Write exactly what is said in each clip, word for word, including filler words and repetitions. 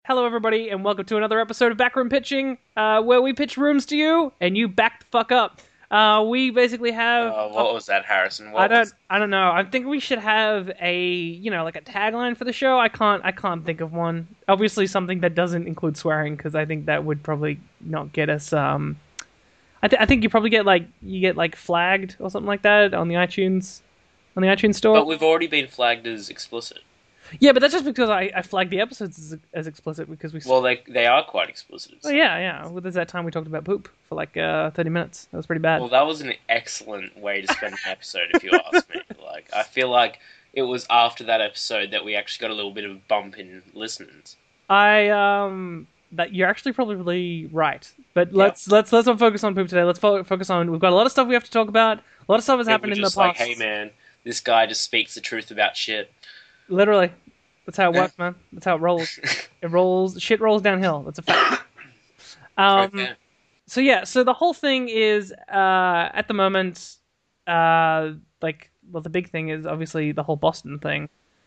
Hello, everybody, and welcome to another episode of Backroom Pitching, uh, where we pitch rooms to you, and you back the fuck up. Uh, we basically have. Uh, A, what was that, Harrison? I What don't. was? I don't know. I think we should have a, you know, like a tagline for the show. I can't. I can't think of one. Obviously, something that doesn't include swearing, because I think that would probably not get us. Um, I, th- I think you probably get like you get like flagged or something like that on the iTunes, on the iTunes store. But we've already been flagged as explicit. Yeah, but that's just because I, I flagged the episodes as, as explicit because we. Well, they they are quite explicit. Oh yeah, yeah. Well, there's that time we talked about poop for like uh, thirty minutes. That was pretty bad. Well, that was an excellent way to spend an episode, if you ask me. Like, I feel like it was after that episode that we actually got a little bit of a bump in listeners. I um that you're actually probably right, but let's yeah. let's let's not focus on poop today. Let's fo- focus on we've got a lot of stuff we have to talk about. A lot of stuff has People happened in the just past. like, hey man, this guy just speaks the truth about shit. Literally, that's how it works, man. That's how it rolls. It rolls. Shit rolls downhill. That's a fact. Um. Okay. So yeah. So the whole thing is uh at the moment, uh like well the big thing is obviously the whole Boston thing.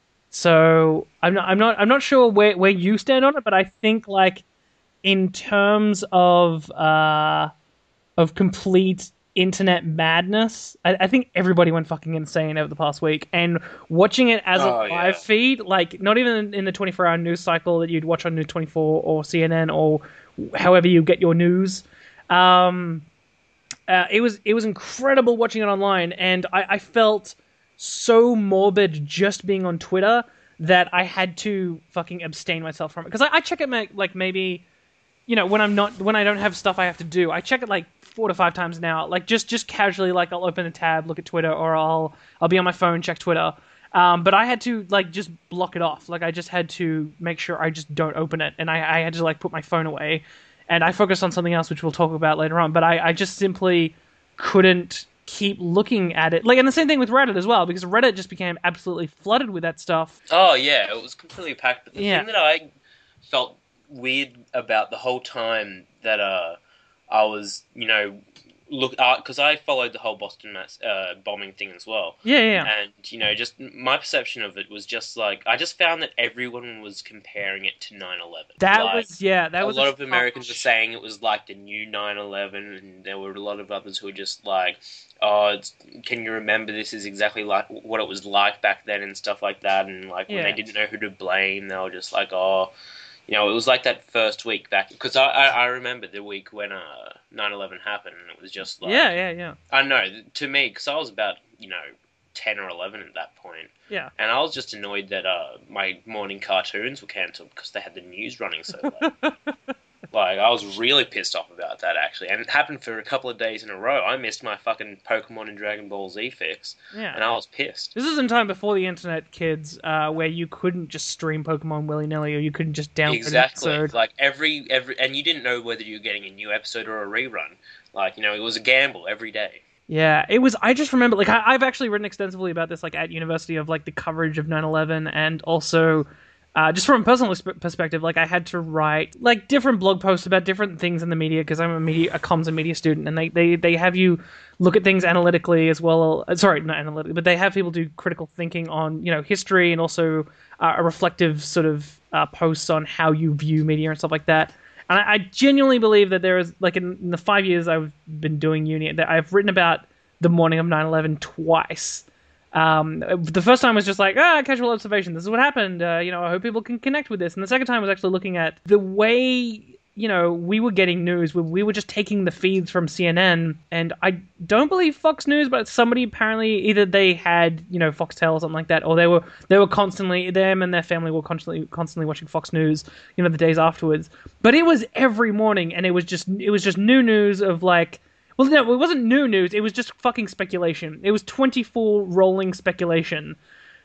So I'm not I'm not I'm not sure where where you stand on it, but I think like in terms of uh of complete internet madness, I, I think everybody went fucking insane over the past week. And watching it as Oh, a live yeah. feed, like not even in the twenty-four hour news cycle that you'd watch on News twenty-four or C N N or however you get your news. Um, uh, it was it was incredible watching it online, and I, I felt so morbid just being on Twitter that I had to fucking abstain myself from it because I, I check it ma- like maybe. You know, when I'm not, when I don't have stuff I have to do, I check it like four to five times now. Like just, just casually, like I'll open a tab, look at Twitter, or I'll, I'll be on my phone, check Twitter. Um, but I had to like just block it off. Like I just had to make sure I just don't open it, and I, I had to like put my phone away, and I focused on something else, which we'll talk about later on. But I, I just simply couldn't keep looking at it. Like, and the same thing with Reddit as well, because Reddit just became absolutely flooded with that stuff. Oh yeah, it was completely packed. But the Yeah. thing that I felt weird about the whole time that uh I was, you know, look because I followed the whole Boston mass, uh, bombing thing as well. Yeah, yeah, yeah. And you know, just my perception of it was just like I just found that everyone was comparing it to nine eleven. That Like, was yeah. That a was lot a of Americans were saying it was like the new nine eleven, and there were a lot of others who were just like, "Oh, it's, can you remember this is exactly like what it was like back then and stuff like that." And like when Yeah. they didn't know who to blame, they were just like, "Oh." You know, it was like that first week back, because I, I, I remember the week when uh, nine eleven happened, and it was just like... Yeah, yeah, yeah. I don't know, to me, because I was about, you know, ten or eleven at that point, Yeah. and I was just annoyed that uh, my morning cartoons were cancelled because they had the news running so late. Like, I was really pissed off about that, actually, and it happened for a couple of days in a row. I missed my fucking Pokemon and Dragon Ball Z fix, Yeah. and I was pissed. This is in time before the internet, kids, uh, where you couldn't just stream Pokemon willy-nilly, or you couldn't just download Exactly. an episode. Like every every, and you didn't know whether you were getting a new episode or a rerun. Like, you know, it was a gamble every day. Yeah, it was. I just remember, like, I, I've actually written extensively about this, like, at university of like the coverage of nine eleven, and also, uh, just from a personal sp- perspective, like, I had to write like different blog posts about different things in the media because I'm a media, a comms and media student, and they, they they have you look at things analytically as well. Uh, sorry, not analytically, but they have people do critical thinking on, you know, history and also uh, a reflective sort of uh, posts on how you view media and stuff like that. And I, I genuinely believe that there is, like, in, in the five years I've been doing uni, that I've written about the morning of nine eleven twice. Um, the first time was just like, ah, casual observation. This is what happened. Uh, you know, I hope people can connect with this. And the second time was actually looking at the way, you know, we were getting news. We, we were just taking the feeds from C N N, and I don't believe Fox News, but somebody apparently either they had, you know, Foxtel or something like that, or they were they were constantly them and their family were constantly constantly watching Fox News, you know, the days afterwards. But it was every morning, and it was just it was just new news of like. Well, no, it wasn't new news. It was just fucking speculation. It was twenty-four rolling speculation.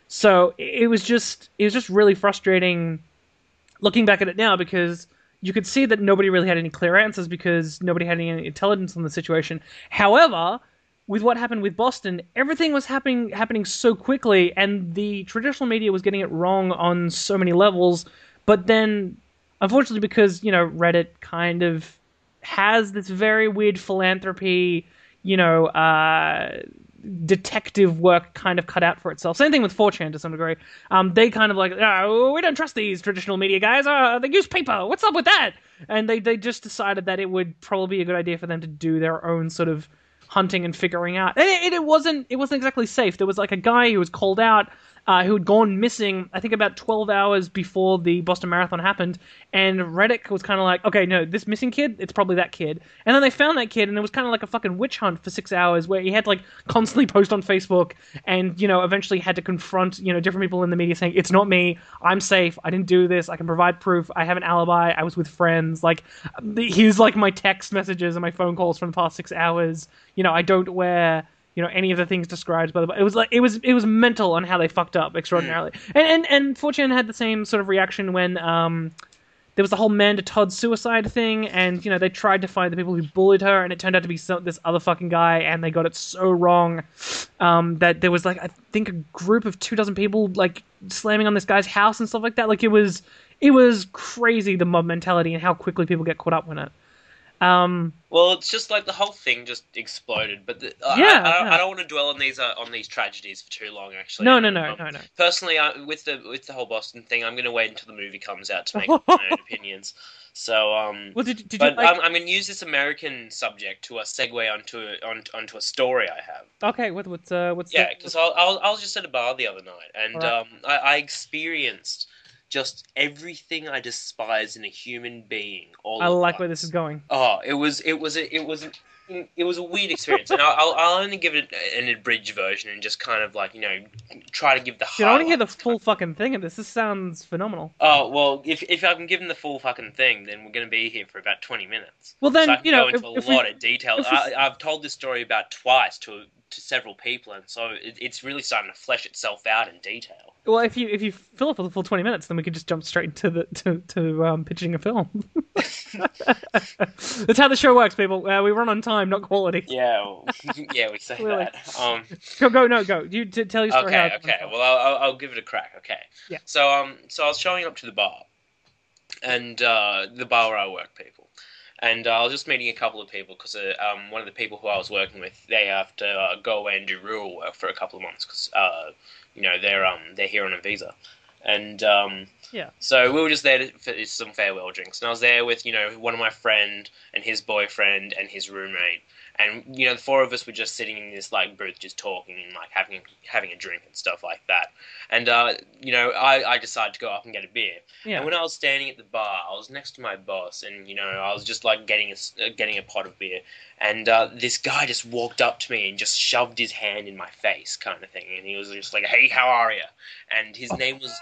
So it was just it was just really frustrating looking back at it now because you could see that nobody really had any clear answers because nobody had any intelligence on the situation. However, with what happened with Boston, everything was happening happening so quickly, and the traditional media was getting it wrong on so many levels. But then, unfortunately, because, you know, Reddit kind of has this very weird philanthropy, you know, uh, detective work kind of cut out for itself. Same thing with four chan to some degree. Um, they kind of like, oh, we don't trust these traditional media guys. Uh, they use paper. What's up with that? And they, they just decided that it would probably be a good idea for them to do their own sort of hunting and figuring out. And it, it wasn't it wasn't exactly safe. There was like a guy who was called out uh, who had gone missing, I think about twelve hours before the Boston Marathon happened, and Reddit was kind of like, okay, no, this missing kid, it's probably that kid. And then they found that kid, and it was kind of like a fucking witch hunt for six hours, where he had to like constantly post on Facebook, and, you know, eventually had to confront, you know, different people in the media saying, it's not me, I'm safe, I didn't do this, I can provide proof, I have an alibi, I was with friends, like, here's like my text messages and my phone calls from the past six hours, you know, I don't wear... you know, any of the things described by the... It was like it was it was mental on how they fucked up extraordinarily. And and and four chan had the same sort of reaction when um there was the whole Amanda Todd suicide thing, and, you know, they tried to find the people who bullied her, and it turned out to be some, this other fucking guy, and they got it so wrong um, that there was, like, I think a group of two dozen people, like, slamming on this guy's house and stuff like that. Like, it was it was crazy, the mob mentality, and how quickly people get caught up in it. Um, well, it's just like the whole thing just exploded. But the, uh, yeah, I, I, yeah. I don't want to dwell on these uh, on these tragedies for too long. Actually, No, no, no, um, no, no. Personally, I, with the with the whole Boston thing, I'm going to wait until the movie comes out to make my own opinions. So, um, well, did, did but you like... I'm, I'm going to use this American subject to uh, segue onto a, on, onto a story I have. Okay, what, what's uh, what's Yeah, the... because I, I, was, I was just at a bar the other night, and All right. um, I, I experienced just everything I despise in a human being. All I at like where once. this is going. Oh, it was it was a, it was it was a weird experience, and I'll, I'll I'll only give it an abridged version and just kind of like, you know, try to give the. Dude, I want to hear the highlights. full fucking thing of this. This sounds phenomenal. Oh well, if if I can give them the full fucking thing, then we're going to be here for about twenty minutes. Well, then, so I can you know, go into if- a if we- lot of detail. if we- I, I've told this story about twice to to several people, and so it, it's really starting to flesh itself out in detail. Well, if you if you fill it for the full twenty minutes, then we could just jump straight into the to to um, pitching a film. That's how the show works, people. Uh, we run on time, not quality. Yeah, well, yeah, we say Clearly. that. Um, Go, go, no, go. You t- tell your story. okay, how okay. Well, I'll, I'll, I'll give it a crack. Okay. Yeah. So, um, so I was showing up to the bar, and uh, the bar where I work, people, and uh, I was just meeting a couple of people because uh, um, one of the people who I was working with, they have to uh, go away and do rural work for a couple of months because uh, you know, they're um they're here on a visa, and um. Yeah. So we were just there to, for some farewell drinks, and I was there with, you know, one of my friend and his boyfriend and his roommate, and, you know, the four of us were just sitting in this like booth, just talking and like having having a drink and stuff like that. And uh, you know, I, I decided to go up and get a beer. Yeah. And when I was standing at the bar, I was next to my boss, and, you know, I was just like getting a uh, getting a pot of beer, and uh, this guy just walked up to me and just shoved his hand in my face, kind of thing, and he was just like, "Hey, how are you?" And his name was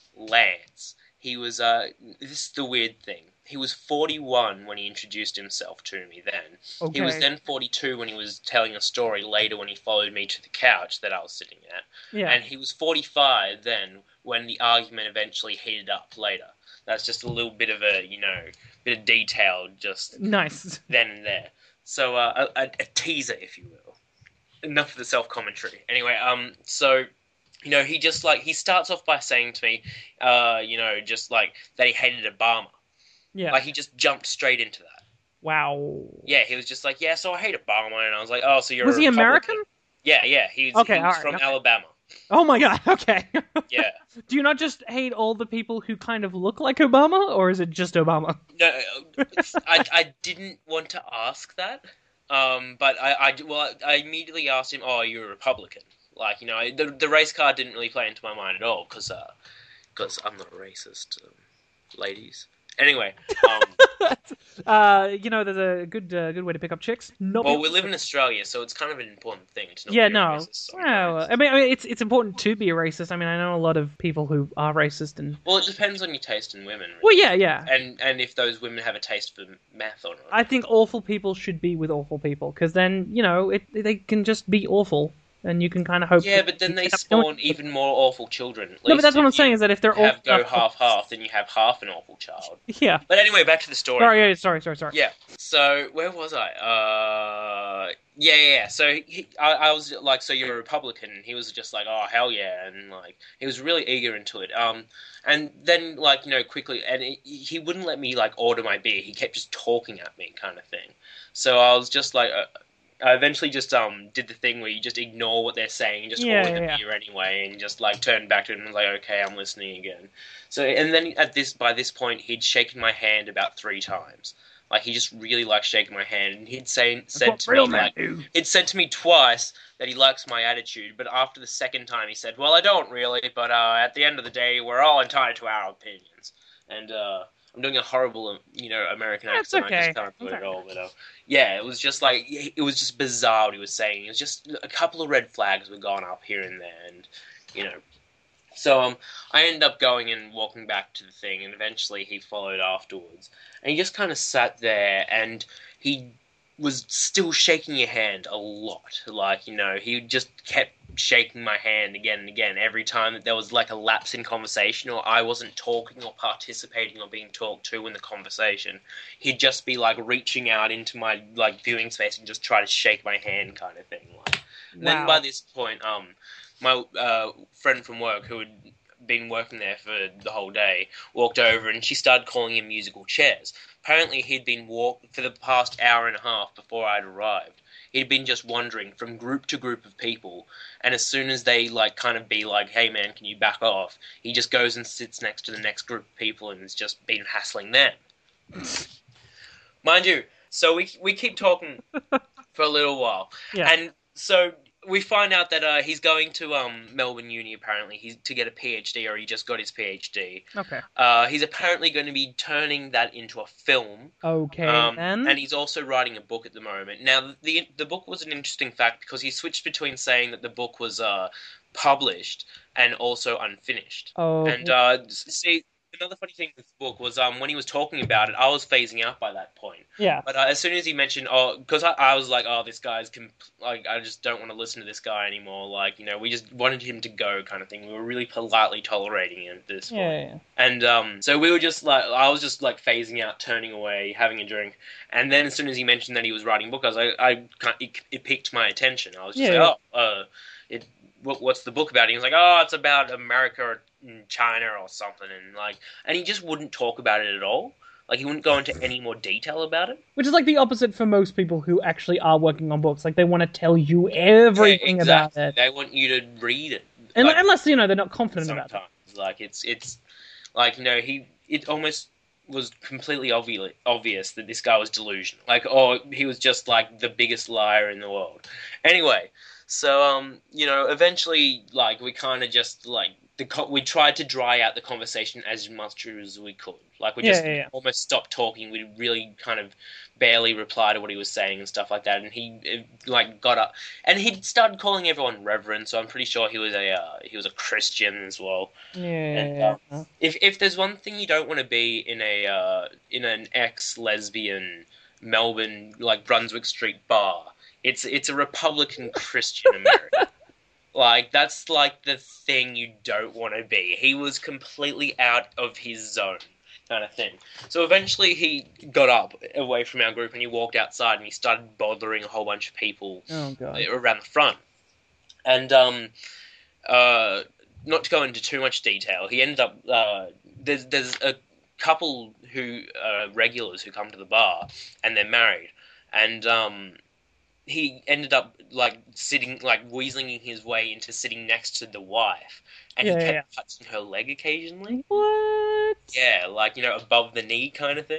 Lance. He was, uh, this is the weird thing. He was forty-one when he introduced himself to me then. Okay. He was then forty-two when he was telling a story later when he followed me to the couch that I was sitting at. Yeah. And he was forty-five then when the argument eventually heated up later. That's just a little bit of a, you know, bit of detail just Nice. then and there. So, uh, a, a teaser, if you will. Enough of the self-commentary. Anyway, um, so... You know, he just, like, he starts off by saying to me, uh, you know, just, like, that he hated Obama. Yeah. Like, he just jumped straight into that. Wow. Yeah, he was just like, yeah, so I hate Obama, and I was like, oh, so you're Was a he Republican? American? Yeah, yeah, he was, Okay, he was alright, from okay. Alabama. Oh my god. Okay. Yeah. Do you not just hate all the people who kind of look like Obama, or is it just Obama? No, I, I didn't want to ask that, um, but I, I, well, I immediately asked him, oh, you're a Republican. Like, you know, the the race card didn't really play into my mind at all, because uh, cause I'm not a racist, um, ladies. Anyway, um, uh, you know, there's a good uh, good way to pick up chicks. Not well, be- we live in Australia, so it's kind of an important thing to not yeah, be a no. racist. Well, sometimes. I mean, I mean, it's it's important to be a racist. I mean, I know a lot of people who are racist, and Well, it depends on your taste in women. Really. well, yeah, yeah. And and if those women have a taste for meth or not. I think awful people should be with awful people, because then, you know, it they can just be awful, and you can kind of hope. Yeah, that but then you they have- spawn even more awful children. At No, but least that's what if I'm saying you is that if they're have awful, go half half, then you have half an awful child. yeah. But anyway, back to the story. Sorry, yeah, sorry, sorry, sorry. Yeah. So where was I? Uh, yeah, yeah. yeah. So he, I, I was like, so you're a Republican? And he was just like, oh hell yeah, and like he was really eager into it. Um, and then like you know quickly, and he, he wouldn't let me like order my beer. He kept just talking at me, kind of thing. So I was just like, uh, I eventually just um did the thing where you just ignore what they're saying and just Yeah, order yeah, the yeah. beer anyway, and just like turn back to it and was like, okay, I'm listening again. So and then at this by this point he'd shaken my hand about three times. Like he just really liked shaking my hand, and he'd say That's said what to real me men like do. he'd said to me twice that he likes my attitude, but after the second time he said, well, I don't really, but uh, at the end of the day, we're all entitled to our opinions. And uh, I'm doing a horrible, you know, American That's accent. I okay. just can't do That's it at okay. all. But uh, yeah, it was just like it was just bizarre what he was saying. It was just a couple of red flags were going up here and there, and you know. So um, I ended up going and walking back to the thing, and eventually he followed afterwards, and he just kind of sat there, and he was still shaking your hand a lot. Like, you know, he just kept shaking my hand again and again every time that there was like a lapse in conversation, or I wasn't talking or participating or being talked to in the conversation. He'd just be like reaching out into my like viewing space and just try to shake my hand, kind of thing. Like, and then Wow. by this point, um, my uh, friend from work who had been working there for the whole day walked over, and she started calling him musical chairs. Apparently, he'd been walk for the past hour and a half before I'd arrived. He'd been just wandering from group to group of people, and as soon as they like kind of be like, "Hey man, can you back off?" he just goes and sits next to the next group of people and has just been hassling them. Mind you, so we we keep talking for a little while, Yeah. and so we find out that uh, he's going to um, Melbourne Uni apparently he's to get a PhD, or he just got his PhD. Okay. Uh, he's apparently going to be turning that into a film. Okay Um, then. and he's also writing a book at the moment. Now, the the book was an interesting fact because he switched between saying that the book was uh, published and also unfinished. Oh. And uh, see, another funny thing with the book was um, when he was talking about it, I was phasing out by that point. Yeah. But uh, as soon as he mentioned, oh, because I, I was like, oh, this guy's comp- like, I just don't want to listen to this guy anymore. Like, you know, we just wanted him to go, kind of thing. We were really politely tolerating him at this point. Yeah, yeah, yeah. And um, so we were just like, I was just like phasing out, turning away, having a drink. And then as soon as he mentioned that he was writing a book, I was like, I can't, it, it piqued my attention. I was just Yeah, like, oh, uh, it, what, what's the book about? And he was like, oh, it's about America or China or something. And like, and he just wouldn't talk about it at all. Like, he wouldn't go into any more detail about it. Which is like the opposite for most people who actually are working on books. Like they want to tell you everything Yeah, exactly. about it, They want you to read it. and like, unless you know they're not confident about sometimes. it. Like, it's it's like, you know, he it almost was completely obvious obvious that this guy was delusional. Like, oh, he was just like the biggest liar in the world. Anyway, so um, you know, eventually, like, we kind of just like the co- we tried to dry out the conversation as much as we could. Like, we Yeah, just yeah, yeah. almost stopped talking. We really kind of barely reply to what he was saying and stuff like that. And he uh, like got up, and he started calling everyone reverend. So I'm pretty sure he was a uh, he was a Christian as well. Yeah. And, yeah, uh, if if there's one thing you don't want to be in a uh, in an ex-lesbian Melbourne like Brunswick Street bar, it's it's a Republican Christian American. Like, that's like the thing you don't want to be. He was completely out of his zone, kind of thing. So eventually he got up away from our group and he walked outside and he started bothering a whole bunch of people Oh god. around the front. And um, uh, not to go into too much detail, he ended up uh, there's there's a couple who are regulars who come to the bar and they're married, and um, he ended up like sitting like weaseling his way into sitting next to the wife, and Yeah, he yeah, kept touching her leg occasionally. What? Yeah, like, you know, above the knee kind of thing.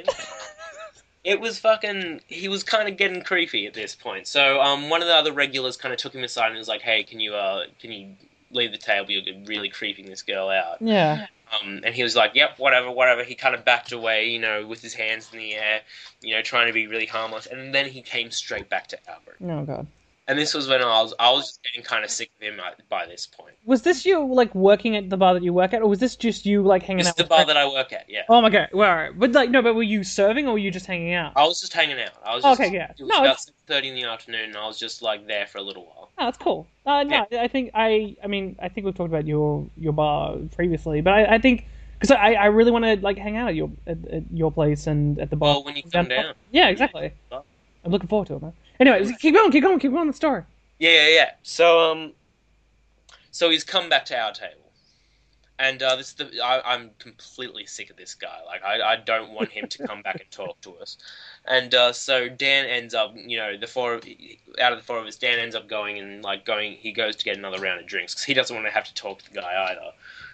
It was fucking. He was kind of getting creepy at this point. So, um, one of the other regulars kind of took him aside and was like, "Hey, can you, uh, can you leave the table? You're really creeping this girl out." Yeah. Um, and he was like, "Yep, whatever, whatever." He kind of backed away, you know, with his hands in the air, you know, trying to be really harmless. And then he came straight back to our group. Oh god. And this was when I was, I was just getting kind of sick of him by this point. Was this you like working at the bar that you work at, or was this just you like hanging This is out? the with bar friends? that I work at, yeah. Oh my god. Well, alright. But like no, but were you serving or were you just hanging out? I was just hanging out. I was Oh, just, okay, yeah. It was No, about it's- seven thirty in the afternoon, and I was just like there for a little while. Oh, that's cool. Uh, no, I think I, I mean, I think we've talked about your your bar previously, but I, I think because I, I really want to like hang out at your at, at your place and at the bar. Well, when you come down. Yeah, exactly. Yeah. I'm looking forward to it, man. Anyway, keep going, keep going, keep going. The story. Yeah, yeah, yeah. So, um, so he's come back to our table, And uh, this is the, I, I'm completely sick of this guy. Like, I, I don't want him to come back and talk to us. And uh, so Dan ends up, you know, the four out of the four of us, Dan ends up going and like going. He goes to get another round of drinks because he doesn't want to have to talk to the guy either.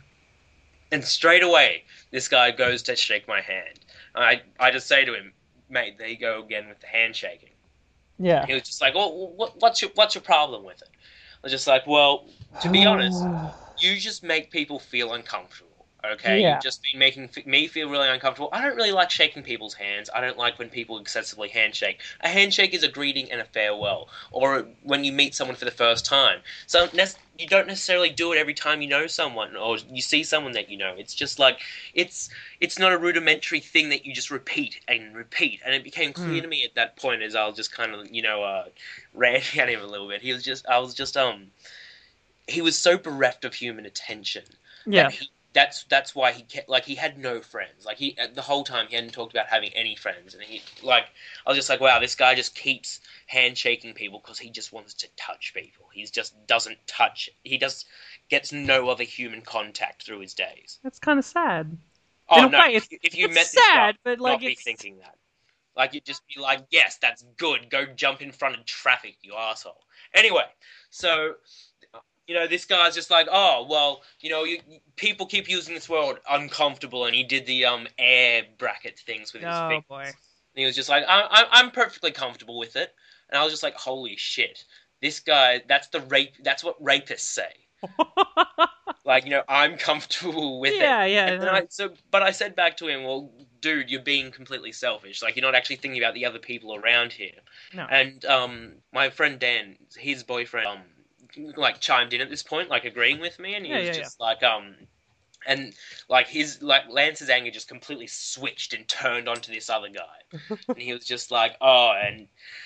And straight away, this guy goes to shake my hand. I I just say to him, mate, there you go again with the handshaking. Yeah. He was just like, well, what, what's your what's your problem with it? I was just like, well, to be honest. You just make people feel uncomfortable, okay? Yeah. You've just been making f- me feel really uncomfortable. I don't really like shaking people's hands. I don't like when people excessively handshake. A handshake is a greeting and a farewell, or when you meet someone for the first time. So ne- you don't necessarily do it every time you know someone, or you see someone that you know. It's just like, it's it's not a rudimentary thing that you just repeat and repeat. And it became clear Mm. to me at that point as I was just kind of, you know, uh, ranting at him a little bit. He was just, I was just, um... he was so bereft of human attention. Yeah. That he, that's that's why he kept, like he had no friends. Like he the whole time he hadn't talked about having any friends, and he like I was just like, wow, this guy just keeps handshaking people because he just wants to touch people. He just doesn't touch. He just gets no other human contact through his days. That's kind of sad. Oh In a no! way, if, if you it's met this sad, guy, but like not be it's thinking that. Like you'd just be like, yes, that's good. Go jump in front of traffic, you asshole. Anyway, so. You know, this guy's just like, oh, well, you know, you, people keep using this word uncomfortable, and he did the um air bracket things with his oh fingers. boy. And he was just like, I, I, I'm perfectly comfortable with it. And I was just like, holy shit, this guy, that's the rape, that's what rapists say. Like, you know, I'm comfortable with yeah, it. yeah. And then no. I, so, but I said back to him, well, dude, you're being completely selfish. Like, you're not actually thinking about the other people around here. No. And um, my friend Dan, his boyfriend, um, like chimed in at this point, like agreeing with me, and he Yeah, was yeah, just like, um, and like his like Lance's anger just completely switched and turned onto this other guy, and he was just like, oh, and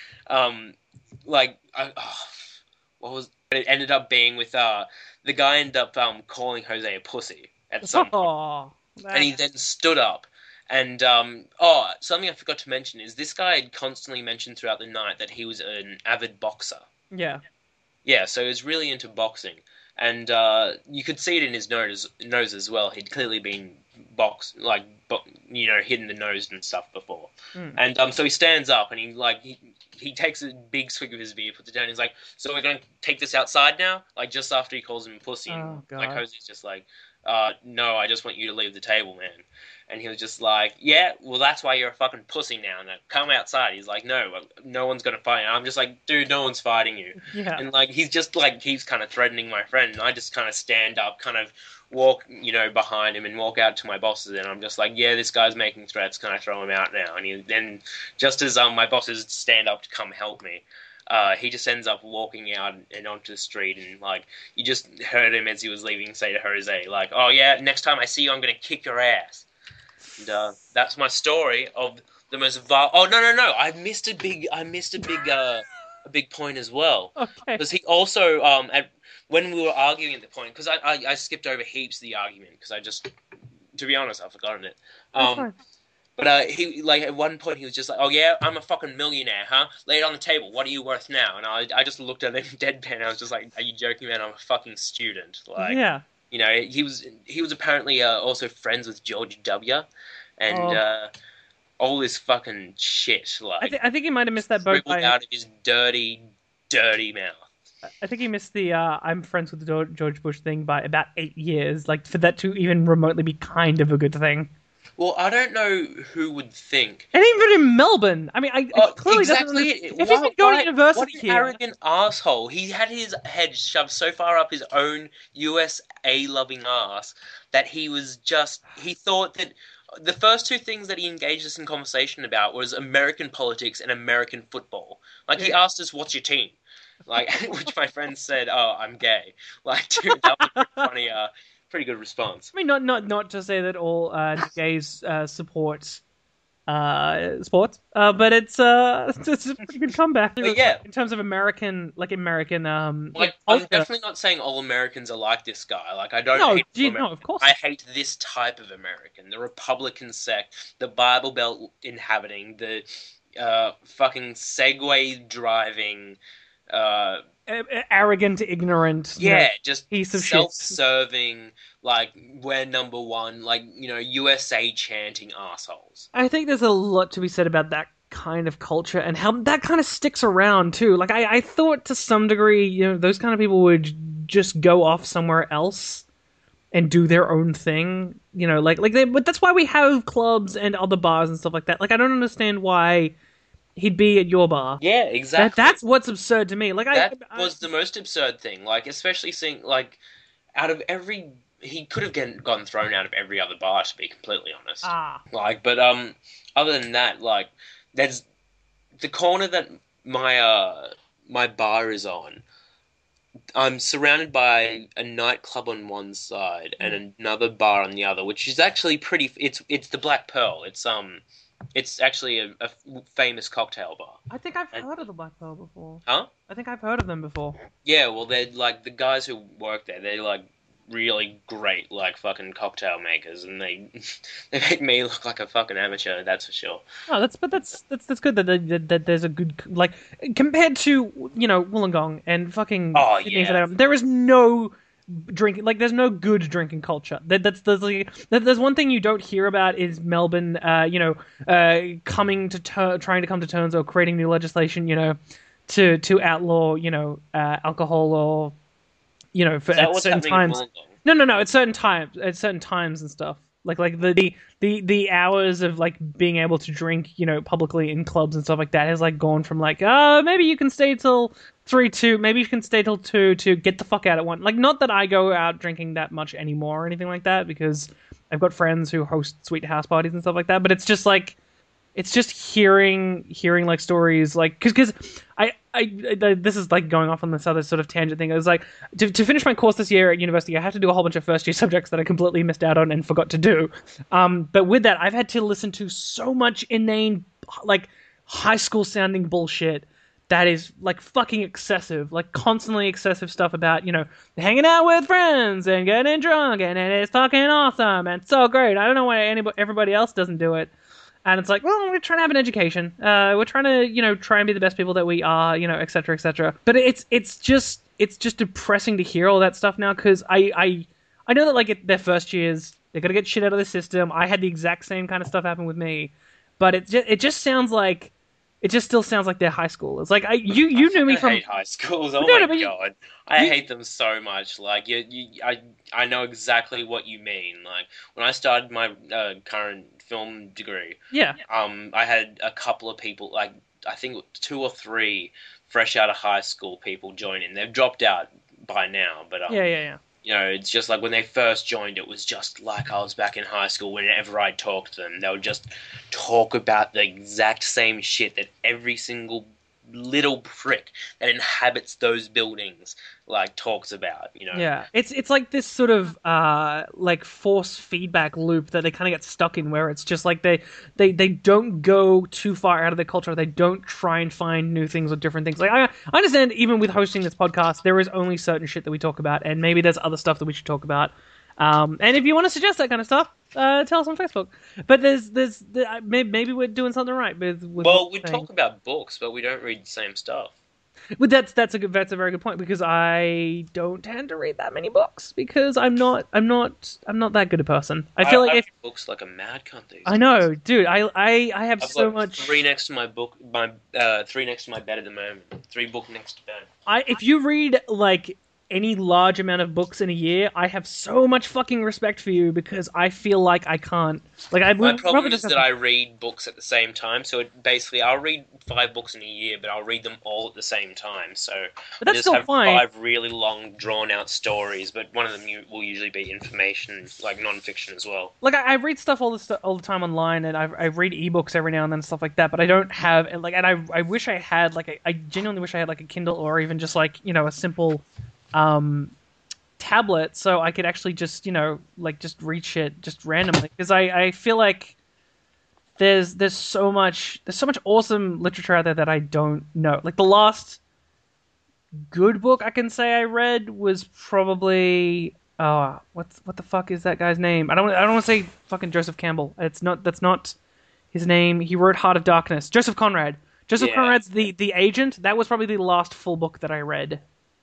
um, like, I, oh, what was it? Ended up being with uh, the guy ended up um calling Jose a pussy at some point, Oh, and he that's- then stood up. And um, oh, something I forgot to mention is this guy had constantly mentioned throughout the night that he was an avid boxer. yeah. Yeah, so he was really into boxing, and uh, you could see it in his nose, nose as well. He'd clearly been box, like, bo- you know, hitting the nose and stuff before. Mm. And um, so he stands up and he like he, he takes a big swig of his beer, puts it down. And he's like, "So we're going to take this outside now?" Like just after he calls him a pussy, and Oh, God. like Jose's just like, uh, "No, I just want you to leave the table, man." And he was just like, yeah, well, that's why you're a fucking pussy now. Now, come outside. He's like, no, no one's going to fight you. I'm just like, dude, no one's fighting you. Yeah. And, like, he's just, like, keeps kind of threatening my friend. And I just kind of stand up, kind of walk, you know, behind him and walk out to my bosses. And I'm just like, yeah, this guy's making threats. Can I throw him out now? And he, then, just as um, my bosses stand up to come help me, Uh, he just ends up walking out and onto the street, and like you just heard him as he was leaving say to Jose, like, "Oh yeah, next time I see you, I'm gonna kick your ass." And uh, that's my story of the most vile. Oh no no no! I missed a big I missed a big uh, a big point as well, Okay. because he also um at when we were arguing at the point, because I, I I skipped over heaps of the argument because I just, to be honest, I've forgotten it. That's Um, fine. But uh, he like at one point he was just like, "Oh yeah, I'm a fucking millionaire, huh? Lay it on the table. What are you worth now?" And I I just looked at him deadpan. I was just like, "Are you joking, man? I'm a fucking student." Like, yeah. you know, he was he was apparently uh, also friends with George W. And Oh. uh, all this fucking shit, I, like th- I think he might have missed that boat dribbled by. out of his dirty, dirty mouth. I think he missed the uh, "I'm friends with the George Bush" thing by about eight years. Like for that to even remotely be kind of a good thing. Well, I don't know who would think. And even in Melbourne, I mean, I Oh, clearly exactly. doesn't. It. If he's Why- been going why- to university what an here, arrogant asshole! He had his head shoved so far up his own U S A-loving ass that he was just. He thought that the first two things that he engaged us in conversation about was American politics and American football. Like he Yeah. asked us, "What's your team?" Like, which my friend said, "Oh, I'm gay." Like, dude, that was a pretty funny. Uh, pretty good response. I mean, not not not to say that all uh, gays uh, support uh, sports, uh, but it's uh, it's, it's a pretty good comeback. But yeah. in terms of American, like American, um, Like, I'm definitely not saying all Americans are like this guy. Like, I don't no, hate gee, all no, Americans. of course, I hate this type of American, the Republican sect, the Bible Belt inhabiting, the uh, fucking Segway driving, uh, A- a- arrogant, ignorant, you know, yeah, just piece of shit. self-serving, like we're number one, like you know, U S A chanting assholes. I think there's a lot to be said about that kind of culture and how that kind of sticks around too. Like I, I thought to some degree, you know, those kind of people would just go off somewhere else and do their own thing. You know, like like they, but that's why we have clubs and other bars and stuff like that. Like I don't understand why he'd be at your bar. Yeah, That exactly. that's what's absurd to me. Like I, That I was the most absurd thing. Like, especially seeing like out of every, he could have get, gotten thrown out of every other bar. To be completely honest, ah like, but um, other than that, like, there's the corner that my uh my bar is on. I'm surrounded by a nightclub on one side and another bar on the other, which is actually pretty. It's it's the Black Pearl. It's um, it's actually a, a famous cocktail bar. I think I've And- heard of the Black Pearl before. Huh? I think I've heard of them before. Yeah, well, they're like the guys who work there. They're like really great, like fucking cocktail makers, and they they make me look like a fucking amateur. That's for sure. Oh, that's but that's that's that's good that, that, that there's a good like compared to you know Wollongong and fucking Oh, Sydney yeah. for that, there is no drinking like there's no good drinking culture. That that's there's like that- there's one thing you don't hear about is Melbourne, uh, you know, uh, coming to ter- trying to come to terms or creating new legislation, you know, to to outlaw you know uh, alcohol or you know for Is that at what's certain happening in times. Wollongong? No, no, no. At certain times, at certain times and stuff. Like, like the, the the the hours of like being able to drink, you know, publicly in clubs and stuff like that has like gone from like, oh, maybe you can stay till three, two, maybe you can stay till two to get the fuck out at one. Like, not that I go out drinking that much anymore or anything like that because I've got friends who host sweet house parties and stuff like that. But it's just like, it's just hearing hearing like stories like because because I, I I this is like going off on this other sort of tangent thing. I was like to to finish my course this year at university, I had to do a whole bunch of first year subjects that I completely missed out on and forgot to do. Um, but with that, I've had to listen to so much inane like high school sounding bullshit that is like fucking excessive, like constantly excessive stuff about you know hanging out with friends and getting drunk and it's fucking awesome and so great. I don't know why anybody everybody else doesn't do it. And it's like, well, we're trying to have an education. Uh, we're trying to, you know, try and be the best people that we are, you know, et cetera, et cetera. But it's it's just it's just depressing to hear all that stuff now because I, I I know that like it, their first years they're gonna get shit out of the system. I had the exact same kind of stuff happen with me, but it just it just sounds like it just still sounds like they're high school. It's like I you you knew me I from hate high schools. Oh No, my no, but you- god, I you- hate them so much. Like you, you, I, I know exactly what you mean. Like when I started my uh, current film degree, yeah um, I had a couple of people, like I think two or three, fresh out of high school people join in. They've dropped out by now, but um, yeah yeah yeah. you know, it's just like when they first joined, it was just like I was back in high school. Whenever I talked to them, they would just talk about the exact same shit that every single little prick that inhabits those buildings like talks about. You know, Yeah, it's it's like this sort of uh like force feedback loop that they kind of get stuck in, where it's just like they they they don't go too far out of their culture. They don't try and find new things or different things. Like I, I understand, even with hosting this podcast, there is only certain shit that we talk about, and maybe there's other stuff that we should talk about. Um, and if you want to suggest that kind of stuff, uh, tell us on Facebook. But there's there's the, uh, maybe, maybe we're doing something right. With, with well, we saying- talk about books, but we don't read the same stuff. But that's that's a good that's a very good point, because I don't tend to read that many books because I'm not I'm not I'm not that good a person. I feel I, like I if read books like a mad cunt these I days. know, dude, I I, I have I've so got much. three next to my book, my uh, three next to my bed at the moment. Three book next to bed. I if you read like any large amount of books in a year, I have so much fucking respect for you, because I feel like I can't. Like I My would problem probably is just that have I read books at the same time, so it basically I'll read five books in a year, but I'll read them all at the same time. So But I that's just still have fine. five really long, drawn-out stories, but one of them u- will usually be information, like non-fiction as well. like I, I read stuff all the stu- all the time online, and I I read ebooks every now and then and stuff like that. But I don't have like, and I I wish I had like a, I genuinely wish I had like a Kindle, or even just like, you know, a simple um tablet, so I could actually just, you know, like just read shit just randomly, because I I feel like there's there's so much there's so much awesome literature out there that I don't know. Like the last good book I can say I read was probably oh what's what the fuck is that guy's name? I don't I don't want to say fucking Joseph Campbell. It's not that's not his name. He wrote Heart of Darkness. Joseph Conrad. Joseph Yeah. Conrad's the the Agent. That was probably the last full book that I read.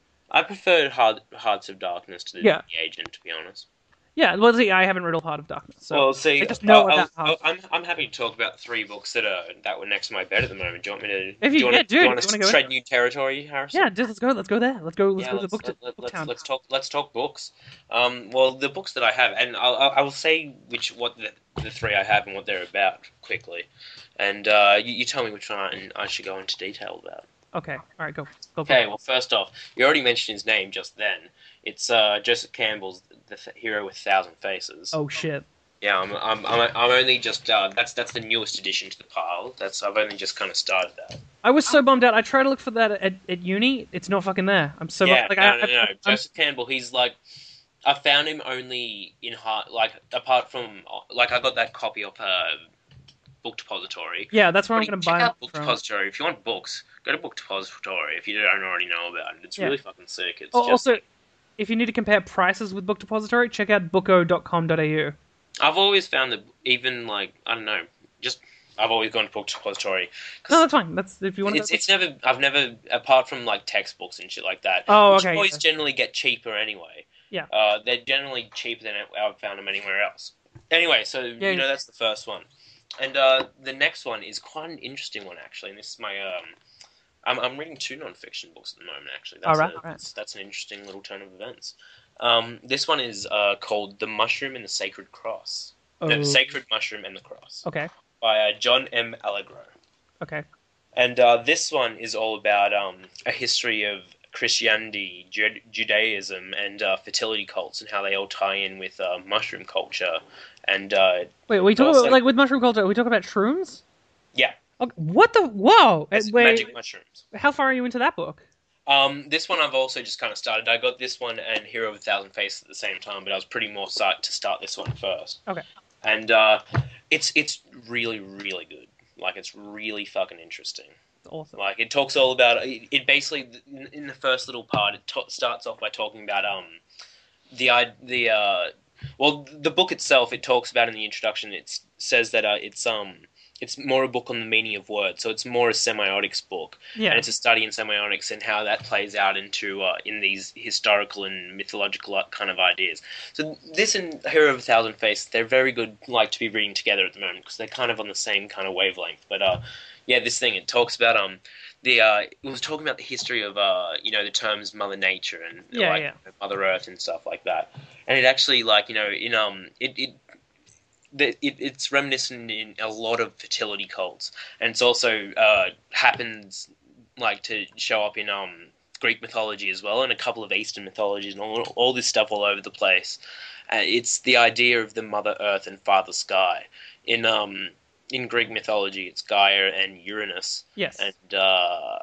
I preferred Heart, Hearts of Darkness to Yeah. The Agent, to be honest. Yeah, well, see, I haven't read all Heart of Darkness, so Well, see, I just I, know I, about was- Heart. I, I'm I'm happy to talk about three books that are that were next to my bed at the moment. Do you want me to? If do you, you want yeah, to? dude, Do you if want you to want to go in. tread new territory, Harrison? Yeah, just let's go. Let's go there. Let's go. Let's Yeah, go to the let's book, let, t- let, book let's town. let's talk let's talk books. Um, well, the books that I have, and I'll, I'll I will say which what the, the three I have and what they're about quickly, and uh, you, you tell me which one I should go into detail about. Okay, all right, go. Go. Okay, go. well, first off, you already mentioned his name just then. It's uh, Joseph Campbell's The Th- Hero with a Thousand Faces. Oh shit. Yeah, I'm I'm I'm, I'm only just uh, that's that's the newest addition to the pile. That's I've only just kind of started that. I was so bummed out. I tried to look for that at, at uni. It's not fucking there. I'm so Yeah, bummed. Like, no, I, no, I, no. I'm- Joseph Campbell, he's like, I found him only in heart, like apart from like I got that copy of uh, Book Depository. yeah, that's where I'm But gonna check buy out it Book from. Depository if you want books. Go to Book Depository if you don't already know about it. It's Yeah. really fucking sick. It's Oh, just. also, if you need to compare prices with Book Depository, check out booko dot com dot a u. I've always found that even like I don't know, just I've always gone to Book Depository. 'Cause No, that's fine. That's if you want It's to. it's never I've never apart from like textbooks and shit like that. Oh, which okay, always yeah. generally get cheaper anyway. Yeah. Uh, they're generally cheaper than I've found them anywhere else. Anyway, so Yeah, you know yeah. that's the first one, and uh, the next one is quite an interesting one actually. And this is my um, I'm I'm reading two non-fiction books at the moment actually. That's Alright, a, alright. That's, that's an interesting little turn of events. Um, this one is uh, called The Mushroom and the Sacred Cross. Oh, No, The Sacred Mushroom and the Cross okay, by uh, John M. Allegro. okay. And uh, this one is all about um, a history of Christianity, Ju- Judaism, and uh, fertility cults, and how they all tie in with uh, mushroom culture. And uh, Wait, we talk also- about like with mushroom culture. We talk about shrooms. yeah, Okay, what the? Whoa! it's Wait, magic mushrooms. how far are you into that book? Um, this one I've also just kind of started. I got this one and Hero of a Thousand Faces at the same time, but I was pretty more psyched to start this one first. Okay. And uh, it's it's really really good. Like it's really fucking interesting. It's awesome. Like it talks all about it. It basically in, in the first little part, it to- starts off by talking about um the i- the uh well the book itself. It talks about in the introduction. It says that uh, it's um it's more a book on the meaning of words. So it's more a semiotics book, Yeah. and it's a study in semiotics and how that plays out into uh, in these historical and mythological uh, kind of ideas. So this and Hero of a Thousand Faces, they're very good, like to be reading together at the moment because they're kind of on the same kind of wavelength. But uh, yeah, this thing it talks about um the uh, it was talking about the history of uh you know the terms Mother Nature and Yeah, like yeah. Mother Earth and stuff like that, and it actually like you know in um it. it the- It, it's reminiscent in a lot of fertility cults, and it's also uh, happens like to show up in um, Greek mythology as well, and a couple of Eastern mythologies, and all, all this stuff all over the place. Uh, it's the idea of the Mother Earth and Father Sky. In um in Greek mythology, it's Gaia and Uranus, Yes. and uh,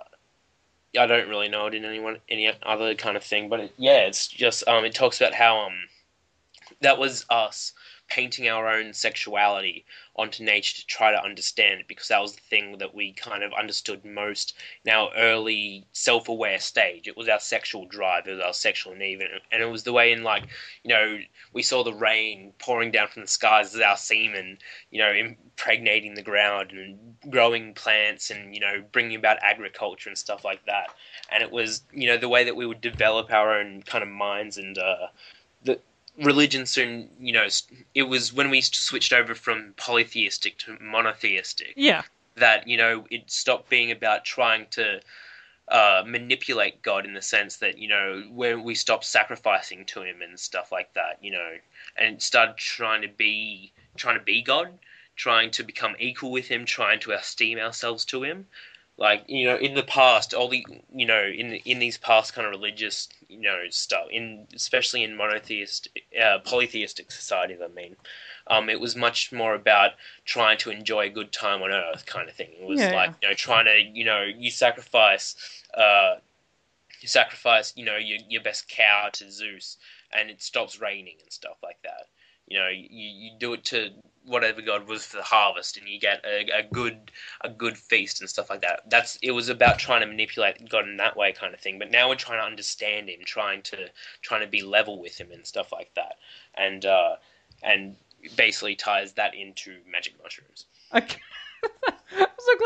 I don't really know it in anyone any other kind of thing, but it, yeah, it's just um it talks about how um that was us painting our own sexuality onto nature to try to understand it because that was the thing that we kind of understood most in our early self-aware stage. It was our sexual drive, it was our sexual need, and and it was the way in like, you know, we saw the rain pouring down from the skies as our semen, you know, impregnating the ground and growing plants and, you know, bringing about agriculture and stuff like that. And it was, you know, the way that we would develop our own kind of minds and uh, the religion soon, you know, it was when we switched over from polytheistic to monotheistic Yeah. that, you know, it stopped being about trying to uh, manipulate God in the sense that, you know, when we stopped sacrificing to him and stuff like that, you know, and started trying to be, trying to be God, trying to become equal with him, trying to esteem ourselves to him. Like, you know, in the past, all the, you know, in in these past kind of religious, you know, stuff, in especially in monotheistic, uh, polytheistic societies, I mean, um, it was much more about trying to enjoy a good time on Earth, kind of thing. It was Yeah, like, you know, trying to, you know, you sacrifice, uh, you sacrifice, you know, your your best cow to Zeus, and it stops raining and stuff like that. You know, you, you do it to whatever god was for the harvest, and you get a, a good a good feast and stuff like that. That's it was about trying to manipulate God in that way, kind of thing. But now we're trying to understand him, trying to trying to be level with him and stuff like that, and uh, and basically ties that into magic mushrooms. Okay. I'm so glad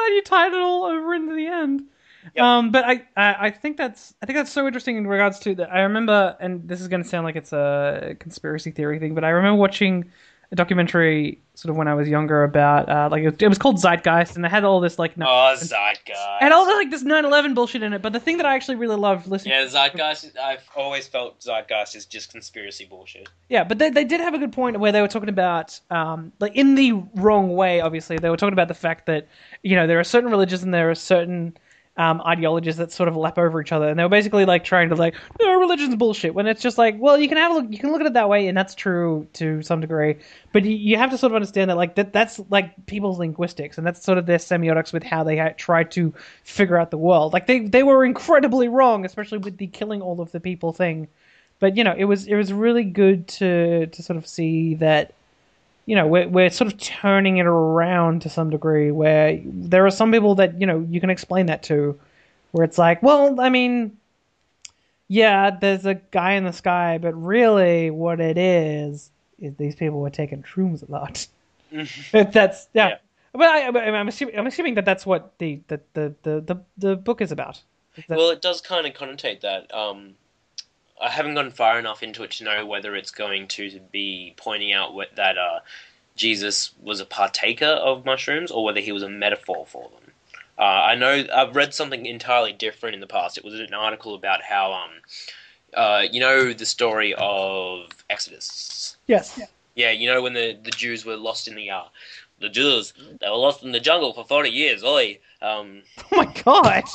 glad you tied it all over into the end. Yep. Um, but I, I, I think that's I think that's so interesting in regards to that. I remember, and this is going to sound like it's a conspiracy theory thing, but I remember watching a documentary sort of when I was younger about uh, like it was, it was called Zeitgeist, and it had all this like no, Oh, it Zeitgeist. had all this, like this nine eleven bullshit in it. But the thing that I actually really loved listening, Yeah, Zeitgeist. I've always felt Zeitgeist is just conspiracy bullshit. yeah, but they they did have a good point where they were talking about um like in the wrong way. Obviously, they were talking about the fact that you know there are certain religions and there are certain um, ideologies that sort of lap over each other, and they were basically like trying to like, no, religion's bullshit. When it's just like, well, you can have a look, you can look at it that way, and that's true to some degree, but you, you have to sort of understand that like that that's like people's linguistics, and that's sort of their semiotics with how they ha- try to figure out the world. Like they they were incredibly wrong, especially with the killing all of the people thing. But you know, it was it was really good to to sort of see that. You know, we're we're sort of turning it around to some degree, where there are some people that you know you can explain that to, where it's like, well, I mean, yeah, there's a guy in the sky, but really, what it is is these people were taking shrooms a lot. That's yeah. yeah. But I, I'm assuming I'm assuming that that's what the the the the, the, the book is about. Is that... Well, it does kind of connotate that. Um, I haven't gone far enough into it to know whether it's going to be pointing out what, that uh, Jesus was a partaker of mushrooms or whether he was a metaphor for them. Uh, I know I've read something entirely different in the past. It was an article about how, um, uh, you know, the story of Exodus. Yes. Yeah. Yeah, you know when the, the Jews were lost in the uh, the Jews they were lost in the jungle for forty years. Oi. Um, oh my gosh.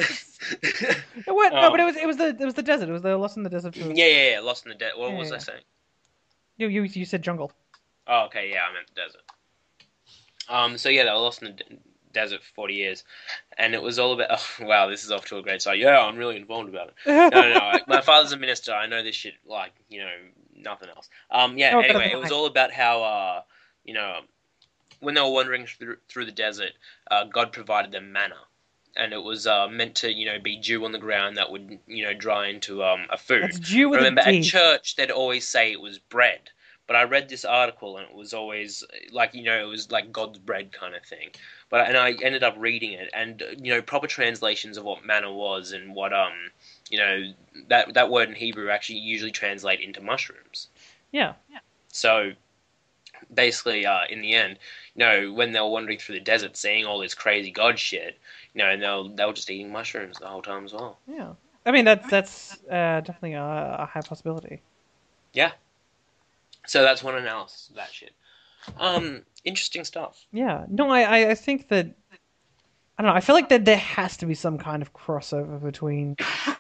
What? No, um, but it was it was the it was the desert. It was the Lost in the Desert. For... Yeah, yeah, yeah, Lost in the Desert. What yeah, was yeah. I saying? You you you said jungle. Oh, okay, yeah, I meant the desert. Um, so yeah, they were lost in the de- desert for forty years, and it was all about. Oh, wow, this is off to a great start. Yeah, I'm really informed about it. No, no, no. My father's a minister. I know this shit like you know nothing else. Um, yeah. Oh, Anyway, it was all about how uh, you know, when they were wandering through, through the desert, uh, God provided them manna. And it was uh, meant to, you know, be dew on the ground that would, you know, dry into um, a food. That's dew with Remember, a D. at church, they'd always say it was bread. But I read this article, and it was always, like, you know, it was like God's bread kind of thing. But And I ended up reading it, and, you know, proper translations of what manna was and what, um, you know, that, that word in Hebrew actually usually translate into mushrooms. Yeah. yeah. So... Basically, uh, in the end, you know, when they were wandering through the desert, seeing all this crazy god shit, you know, and they were, they were just eating mushrooms the whole time as well. Yeah, I mean that's that's uh, definitely a, a high possibility. Yeah. So that's one analysis of that shit. Um, interesting stuff. Yeah. No, I I think that I don't know. I feel like that there has to be some kind of crossover between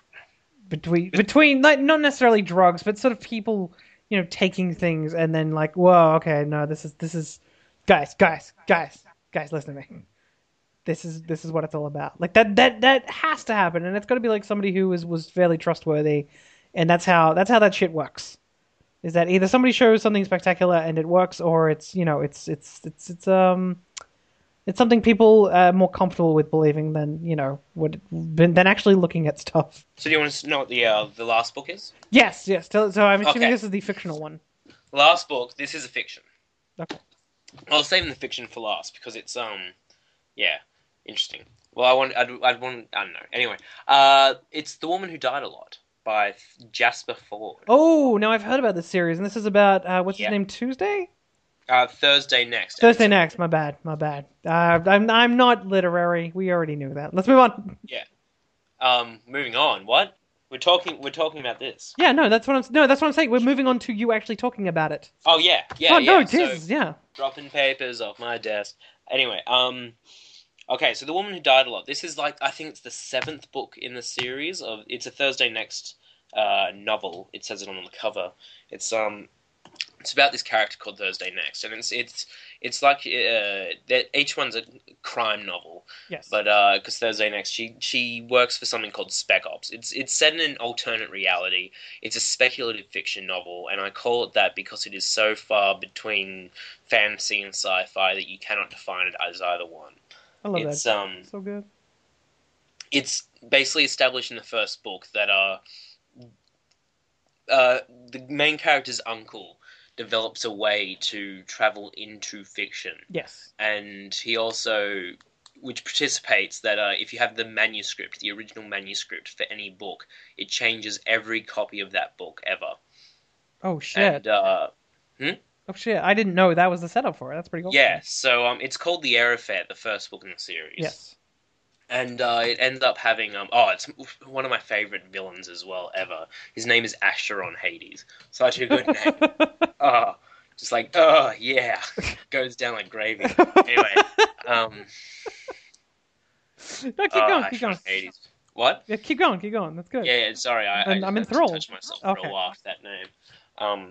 between between like not necessarily drugs, but sort of people. You know, taking things and then like, whoa, okay, no, this is this is, guys, guys, guys, guys, listen to me. This is this is what it's all about. Like that that that has to happen, and it's got to be like somebody who was was fairly trustworthy, and that's how that's how that shit works. Is that either somebody shows something spectacular and it works, or it's you know it's it's it's it's um it's something people are more comfortable with believing than you know would than actually looking at stuff. So do you want to know what the uh, the last book is? Yes, yes. So I'm assuming Okay. This is the fictional one. Last book. This is a fiction. Okay. I was saving the fiction for last because it's um, yeah, interesting. Well, I want I'd, I'd want I don't know. Anyway, uh, it's The Woman Who Died a Lot by Jasper Fforde. Oh, now I've heard about this series, and this is about uh, what's Yeah. his name? Tuesday. Uh, Thursday next. Thursday episode. next. My bad. My bad. Uh, I'm I'm not literary. We already knew that. Let's move on. Yeah. Um, moving on. What? We're talking. We're talking about this. Yeah. No, that's what I'm. No, that's what I'm saying. We're moving on to you actually talking about it. Oh yeah, yeah, oh yeah. no, it so, is. Yeah. Dropping papers off my desk. Anyway, um, okay. So The Woman Who Died a Lot. This is like I think it's the seventh book in the series of. It's a Thursday next uh, novel. It says it on the cover. It's um. It's about this character called Thursday Next, and it's it's it's like uh, that each one's a crime novel. Yes. But because uh, Thursday Next, she she works for something called Spec Ops. It's it's set in an alternate reality. It's a speculative fiction novel, and I call it that because it is so far between fantasy and sci-fi that you cannot define it as either one. I love it's, that. Um, so good. It's basically established in the first book that uh, uh the main character's uncle develops a way to travel into fiction. Yes. And he also which participates that uh, if you have the manuscript, the original manuscript for any book, it changes every copy of that book ever. Oh shit! And uh, hmm? Oh shit! I didn't know that was the setup for it. That's pretty cool. Yeah, so um, it's called the Air Affair, the first book in the series. Yes. And uh, it ends up having um oh it's one of my favorite villains as well ever. His name is Acheron Hades. Such a good name. Oh, just like oh yeah, goes down like gravy. Anyway, um, No, keep uh, going, keep Acheron going. Hades. What? Yeah, keep going, keep going. That's good. Yeah, yeah sorry, I, I I'm, just I'm had to enthralled. touch myself for Okay. a while with that name. Um,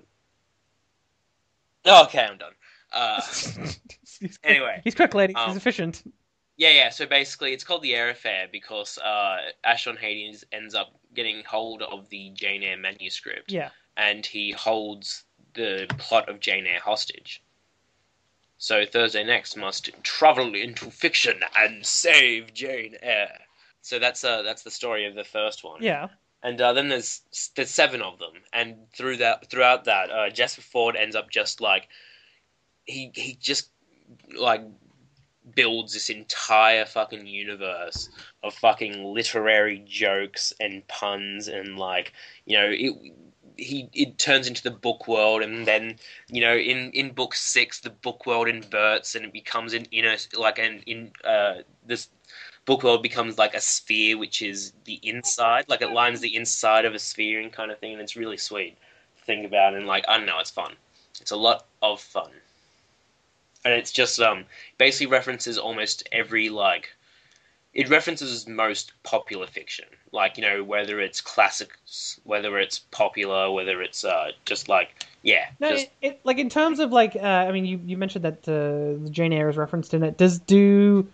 oh, okay, I'm done. Uh, he's quick, anyway, he's quick, lady. um, He's efficient. Yeah, yeah. So basically, it's called the Air Affair because uh, Acheron Hades ends up getting hold of the Jane Eyre manuscript, Yeah. and he holds the plot of Jane Eyre hostage. So Thursday Next must travel into fiction and save Jane Eyre. So that's uh, that's the story of the first one. Yeah. And uh, then there's there's seven of them, and through that throughout that, uh, Jasper Fforde ends up just like he he just like. builds this entire fucking universe of fucking literary jokes and puns and like you know it he it turns into the book world, and then you know in in book six the book world inverts and it becomes an inner like an in uh this book world becomes like a sphere, which is the inside, like it lines the inside of a sphere and kind of thing, and it's really sweet to think about, and like I don't know, it's fun. It's a lot of fun. And it's just um basically references almost every like it references most popular fiction, like you know whether it's classics, whether it's popular, whether it's uh just like yeah No, just it, it, like in terms of like, uh, I mean, you, you mentioned that uh, Jane Eyre is referenced in it. Does do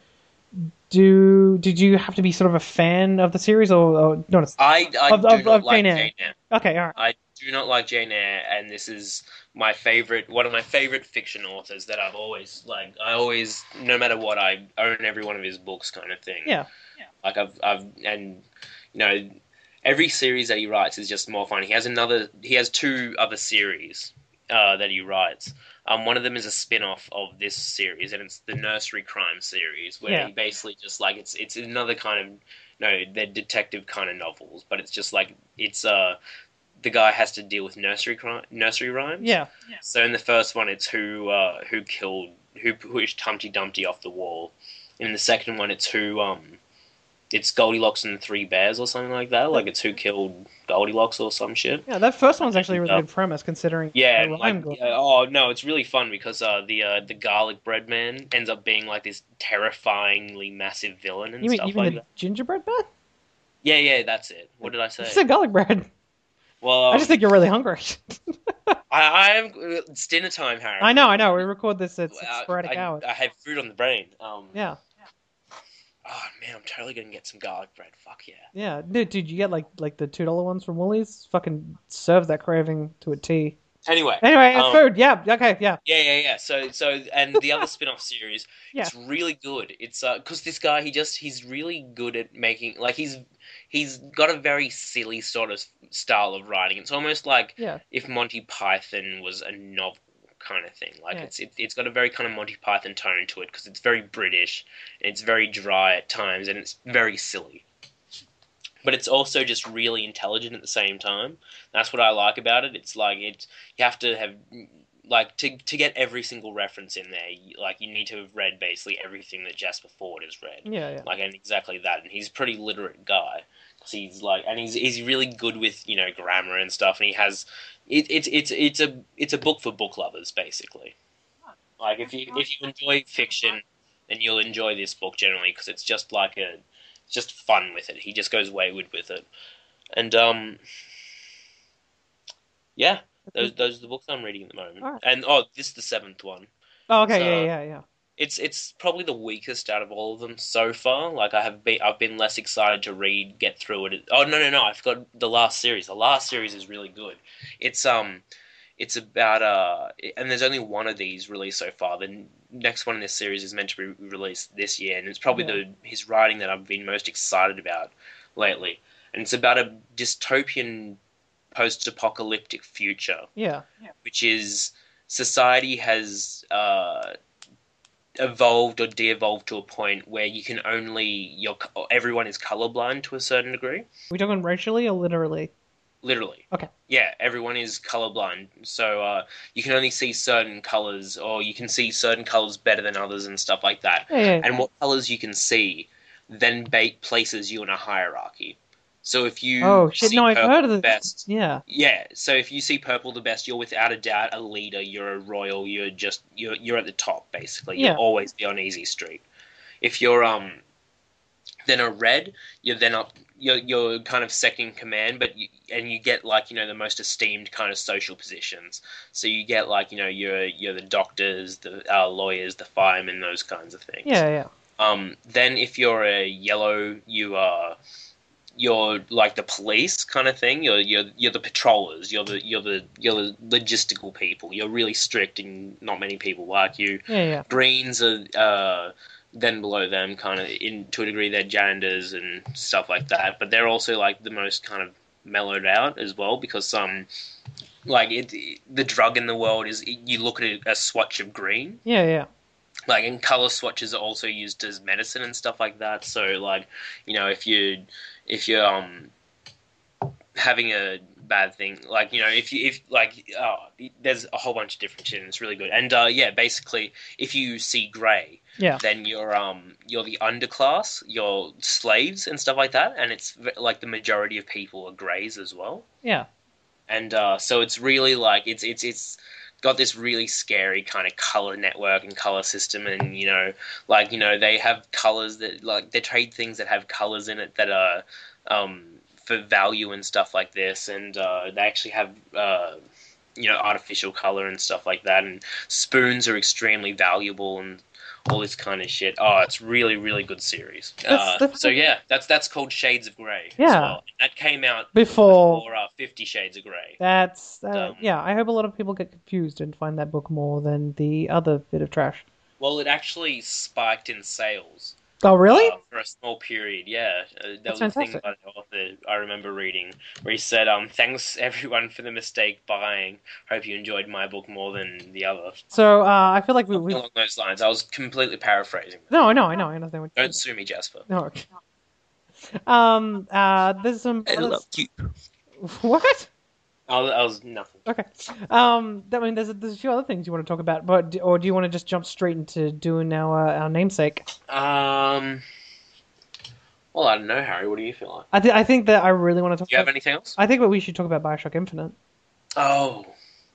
do did you have to be sort of a fan of the series or, or no? It's, I I of, do of, not of like Jane Eyre. Jane Eyre. Okay, all right. I do not like Jane Eyre, and this is my favorite, one of my favorite fiction authors that I've always like. I always, no matter what, I own every one of his books, kind of thing. Yeah. Like I've, I've, and you know, every series that he writes is just more fun. He has another, he has two other series uh, that he writes. Um, one of them is a spin-off of this series, and it's the Nursery Crime series, where Yeah. he basically just like it's it's another kind of no, they're detective kind of novels, but it's just like it's uh the guy has to deal with nursery crime, nursery rhymes. Yeah. So in the first one, it's who uh, who killed who pushed Humpty Dumpty off the wall. And in the second one, it's who um it's Goldilocks and the Three Bears or something like that. Like it's who killed Goldilocks or some shit. Yeah, that first one's actually a really Uh, good premise considering Yeah, the and rhyme like goes. yeah, oh no, it's really fun because uh, the uh, the garlic bread man ends up being like this terrifyingly massive villain and You mean stuff even like the that. gingerbread man? Yeah, yeah, that's it. What did I You say? said garlic bread. Well, I just um, think you're really hungry. I, I am. It's dinner time, Harry. I know, I know. We record this at Uh, sporadic I, hours. I have food on the brain. Um, Yeah, Oh man, I'm totally gonna get some garlic bread. Fuck yeah. yeah. Dude, dude, you get like like the two dollar ones from Woolies. Fucking serves that craving to a T. Anyway, Anyway, it's um, food. Yeah. Okay. Yeah. yeah, yeah, yeah. So, so, and the other spin-off series, Yeah. it's really good. It's uh, because this guy, he just, he's really good at making, like, he's, he's got a very silly sort of style of writing. It's almost like Yeah. if Monty Python was a novel kind of thing. Like, Yeah. it's, it, it's got a very kind of Monty Python tone to it because it's very British, and it's very dry at times, and it's very silly. But it's also just really intelligent at the same time. That's what I like about it. It's like it you have to have like to to get every single reference in there. You, like you need to have read basically everything that Jasper Fforde has read. Yeah. Yeah. Like and exactly that. And he's a pretty literate guy. So he's like, and he's he's really good with you know grammar and stuff. And he has it, it's it's it's a it's a book for book lovers basically. Like if you if you enjoy fiction, then you'll enjoy this book generally because it's just like a just fun with it. He just goes wayward with it, and um, yeah, those those are the books I'm reading at the moment. All right. And oh, this is the seventh one. Oh, okay. So, Yeah. Yeah. Yeah. It's it's probably the weakest out of all of them so far. Like I have been, I've been less excited to read, get through it. Oh no no no! I forgot the last series. The last series is really good. It's um, it's about uh, and there's only one of these released so far. The next one in this series is meant to be released this year, and it's probably Yeah. the his writing that I've been most excited about lately. And it's about a dystopian, post-apocalyptic future, Yeah. which is society has uh evolved or de-evolved to a point where you can only your everyone is colorblind to a certain degree. Are we talking racially or literally? Literally. Okay. Yeah, everyone is colorblind, so uh, you can only see certain colors, or you can see certain colors better than others and stuff like that. Yeah, yeah, yeah. And what colors you can see then ba- places you in a hierarchy. So if you Oh shit! see No, I've purple heard of the this. best, Yeah. yeah. So if you see purple the best, you're without a doubt a leader. You're a royal. You're just you're you're at the top basically. Yeah. You'll always be on easy street. If you're um then a red, you're then up. You're you're kind of second in command, but you, and you get like you know the most esteemed kind of social positions. So you get like you know you're you're the doctors, the uh, lawyers, the firemen, those kinds of things. Yeah, yeah. Um. Then if you're a yellow, you are. You're like the police kind of thing. You're you're you're the patrollers. You're the you're the you're the logistical people. You're really strict, and not many people like you. Yeah, yeah. Greens are uh, then below them, kind of in to a degree. They're janitors and stuff like that. But they're also like the most kind of mellowed out as well because um like it the drug in the world is you look at a swatch of green. Yeah, yeah. Like, and color swatches are also used as medicine and stuff like that. So, like, you know, if you if you're um having a bad thing, like you know, if you if like oh, there's a whole bunch of different shit, and it's really good. And uh, yeah, basically, if you see grey, Yeah. then you're um you're the underclass, you're slaves and stuff like that, and it's v- like the majority of people are greys as well. Yeah. And uh, so it's really like it's it's it's got this really scary kind of color network and color system, and you know, like you know, they have colors that like they trade things that have colors in it that are um, for value and stuff like this, and uh, they actually have uh, you know artificial color and stuff like that, and spoons are extremely valuable and all this kind of shit. Oh, it's really, really good series. That's- Uh, that's- so yeah, that's that's called Shades of Grey. As Yeah. well. That came out Before. before uh, Fifty Shades of Grey. That's uh, Um, yeah. I hope a lot of people get confused and find that book more than the other bit of trash. Well, it actually spiked in sales. Oh really? Uh, for a small period, yeah. Uh, that That's was a thing fantastic. by the author I remember reading, where he said, um, thanks everyone for the mistake buying. Hope you enjoyed my book more than the other. So uh, I feel like we. we Along those lines. I was completely paraphrasing. no, I know, I know, I understand what. you're Don't sue me, Jasper. No. Okay. Um. Uh. There's some. I love you. What? I was, I was nothing. Okay. Um. I mean, there's a, there's a few other things you want to talk about, but or do you want to just jump straight into doing our uh, our namesake? Um. Well, I don't know, Harry. What do you feel like? I th- I think that I really want to talk. Do you have about, anything else? I think that we should talk about Bioshock Infinite. Oh,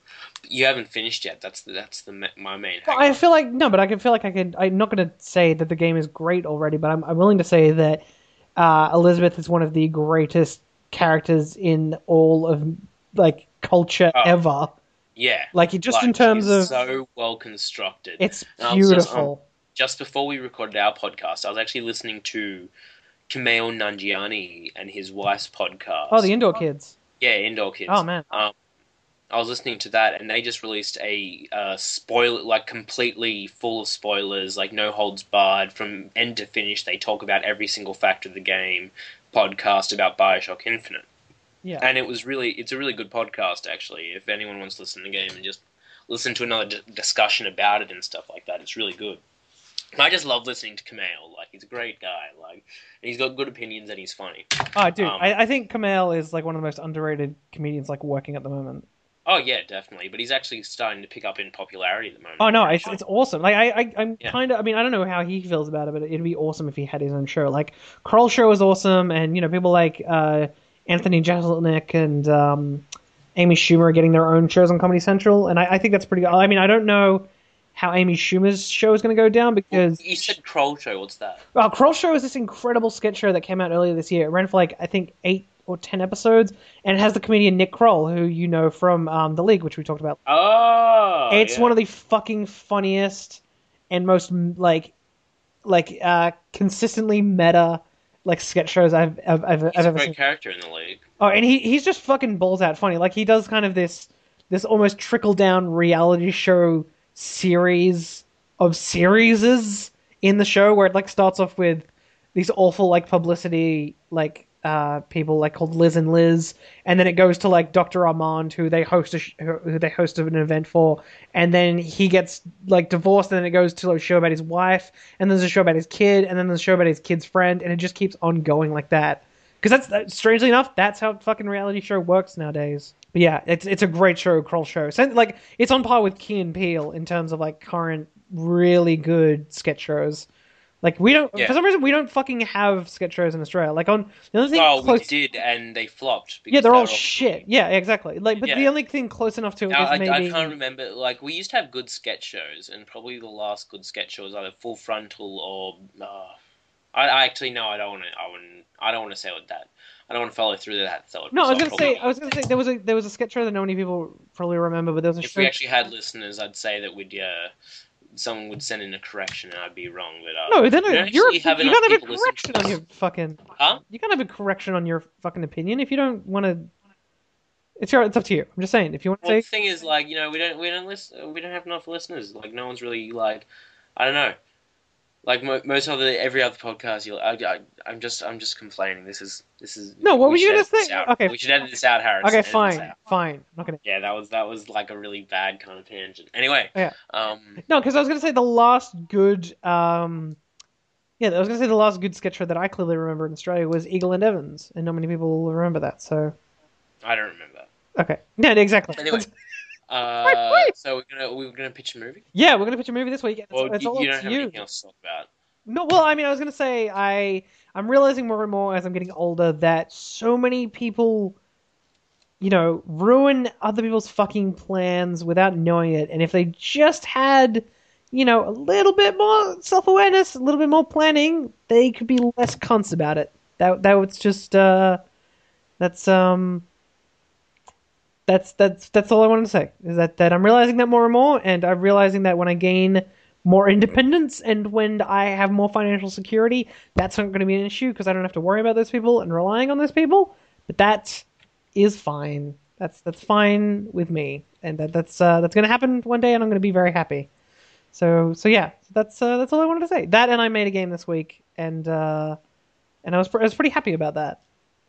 you haven't finished yet. That's the that's the ma- my main. Well, hang-up. I feel like no, but I can feel like I could. I'm not going to say that the game is great already, but I'm I'm willing to say that uh, Elizabeth is one of the greatest characters in all of like culture Oh. ever. Yeah. Like just Like, in terms she's of so well constructed. it's And I was just, beautiful. um, Just before we recorded our podcast, I was actually listening to Kumail Nanjiani and his wife's podcast. Oh, the Indoor Kids. yeah, Indoor Kids. Oh man. Um, I was listening to that, and they just released a uh, spoiler, like completely full of spoilers, like no holds barred from end to finish. They talk about every single fact of the game. Podcast about Bioshock Infinite, Yeah. and it was really, it's a really good podcast actually. If anyone wants to listen to the game and just listen to another d- discussion about it and stuff like that, it's really good. And I just love listening to Kumail. Like he's a great guy. Like and he's got good opinions and he's funny. Oh, dude, um, I, I think Kumail is like one of the most underrated comedians like working at the moment. Oh yeah, definitely. But he's actually starting to pick up in popularity at the moment. Oh no, it's it's awesome. Like I, I I'm Yeah. kind of. I mean, I don't know how he feels about it, but it'd be awesome if he had his own show. Like Kroll show is awesome, and you know people like uh, Anthony Jeselnik and um, Amy Schumer are getting their own shows on Comedy Central, and I, I think that's pretty good. I mean, I don't know how Amy Schumer's show is going to go down because You said Kroll Show. What's that? well, Kroll show is this incredible sketch show that came out earlier this year. It ran for like I think eight or ten episodes, and it has the comedian Nick Kroll, who you know from um, The League, which we talked about. Oh, It's yeah. one of the fucking funniest and most like, like uh, consistently meta like sketch shows I've I've, I've, He's I've a ever great seen. character in the league. Oh, and he he's just fucking balls out funny. Like he does kind of this this almost trickle down reality show series of serieses in the show where it like starts off with these awful like publicity like uh, people like called Liz and Liz, and then it goes to like Doctor Armand, who they host a sh- who they host an event for, and then he gets like divorced, and then it goes to a show about his wife, and there's a show about his kid, and then there's a show about his kid's friend, and it just keeps on going like that. Because that's that, strangely enough, that's how fucking reality show works nowadays. But yeah, it's it's a great show, Kroll show. So, like it's on par with Key and Peele in terms of like current really good sketch shows. Like we don't Yeah. for some reason we don't fucking have sketch shows in Australia. Like on the only thing Well, close, we did, and they flopped. yeah, because they're they all were shit. Yeah, exactly. Like, but Yeah. the only thing close enough to it I, is I, maybe I can't remember. Like we used to have good sketch shows, and probably the last good sketch show was either Full Frontal or. Uh, I, I actually no, I don't want to. I wouldn't. I don't want to say with that. I don't want to follow through that thought. no. I was so gonna probably, say I was gonna say there was a there was a sketch show that not many people probably remember, but there was a if show. we actually had listeners, I'd say that we'd. Uh, someone would send in a correction, and I'd be wrong. But uh, No, then we don't you're actually have you enough can't have a people listen to correction on us. your fucking. Huh? You can't have a correction on your fucking opinion if you don't want to. It's your. It's up to you. I'm just saying if you want to Well, the say. thing is, like, you know, we don't, we don't listen, we don't have enough listeners. Like, no one's really like, I don't know. Like mo- most other, every other podcast, you, I, I, I'm just, I'm just complaining. This is, this is. No, what we were you should gonna edit this say? out. Okay. We should edit this out, Harris. Okay, Edit this fine, out. fine. I'm not gonna. Yeah, that was, that was like a really bad kind of tangent. Anyway. Yeah. Um. No, because I was gonna say the last good. Um, yeah, I was gonna say the last good sketch show that I clearly remember in Australia was Eagle and Evans, and not many people will remember that. So. I don't remember. Okay. Yeah, exactly. Anyway. Uh. So we're gonna, we're gonna pitch a movie. Yeah, we're gonna pitch a movie this week. It's, Well, it's you, all you up don't to have you. anything else to talk about. No, well, I mean, I was gonna say I I'm realizing more and more as I'm getting older that so many people, you know, ruin other people's fucking plans without knowing it, and if they just had, you know, a little bit more self-awareness, a little bit more planning, they could be less cunts about it. That that was just uh, that's um. That's that's that's all I wanted to say. Is that, that I'm realizing that more and more, and I'm realizing that when I gain more independence and when I have more financial security, that's not going to be an issue because I don't have to worry about those people and relying on those people. But that is fine. That's that's fine with me, and that that's uh, that's going to happen one day, and I'm going to be very happy. So so yeah, that's uh, that's all I wanted to say. That and I made a game this week, and uh, and I was I was pretty happy about that.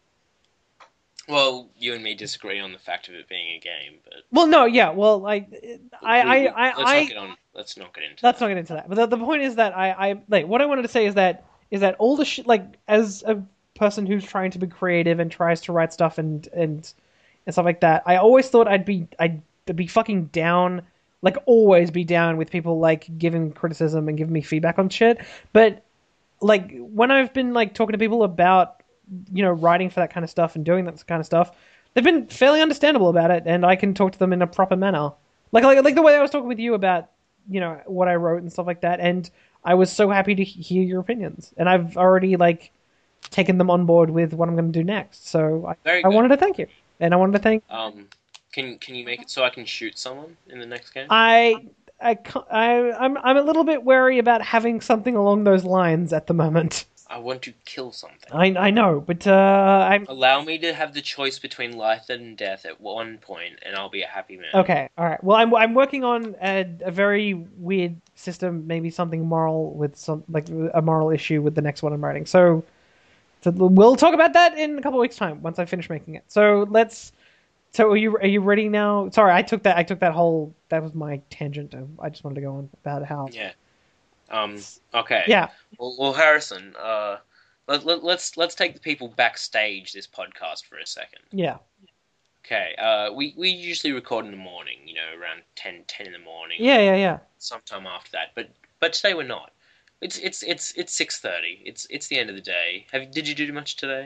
Well, you and me disagree on the fact of it being a game, but Well, no, yeah, well, I I we- we- I I. let's I not get on. Let's not get into. Let's that. not get into that. But the, the point is that I, I like what I wanted to say is that is that all the shit like as a person who's trying to be creative and tries to write stuff and and and stuff like that, I always thought I'd be I'd be fucking down, like always be down with people like giving criticism and giving me feedback on shit. But like when I've been like talking to people about you know writing for that kind of stuff and doing that kind of stuff, they've been fairly understandable about it, and I can talk to them in a proper manner. Like like like the way I was talking with you about you know what I wrote and stuff like that, and I was so happy to hear your opinions, and I've already like taken them on board with what I'm going to do next. So I, Very I good. wanted to thank you, and I wanted to thank Um, can can you make it so I can shoot someone in the next game? I. I, ca- I I'm I'm a little bit wary about having something along those lines at the moment. I want to kill something. I I know, but uh, I'm Allow me to have the choice between life and death at one point, and I'll be a happy man. okay. All right. Well, I'm I'm working on a, a very weird system, maybe something moral with some like a moral issue with the next one I'm writing. So, so we'll talk about that in a couple of weeks' time once I finish making it. So let's. So are you are you ready now? Sorry, I took that I took that whole that was my tangent. I just wanted to go on about how. Yeah. Um. Okay. Yeah. Well, well Harrison. Uh, let, let, let's let's take the people backstage this podcast for a second. Yeah. Okay. Uh, we we usually record in the morning. You know, around ten, ten in the morning. Yeah. Yeah. Yeah. Sometime after that, but but today we're not. It's it's it's it's six thirty. It's it's the end of the day. Have did you do much today?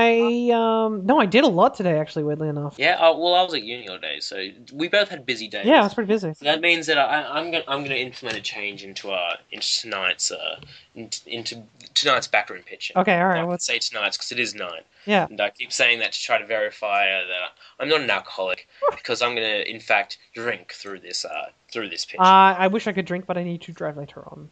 I um no, I did a lot today actually. Weirdly enough. Yeah. Uh, well, I was at uni all day, so we both had busy days. Yeah, I was pretty busy. So that means that I, I'm gonna I'm gonna implement a change into uh into tonight's uh into, into tonight's backroom pitching. Okay. All I right. can What's say tonight's because it is night. yeah. And I keep saying that to try to verify uh, that I'm not an alcoholic because I'm gonna in fact drink through this uh through this pitch. Uh, I wish I could drink, but I need to drive later on.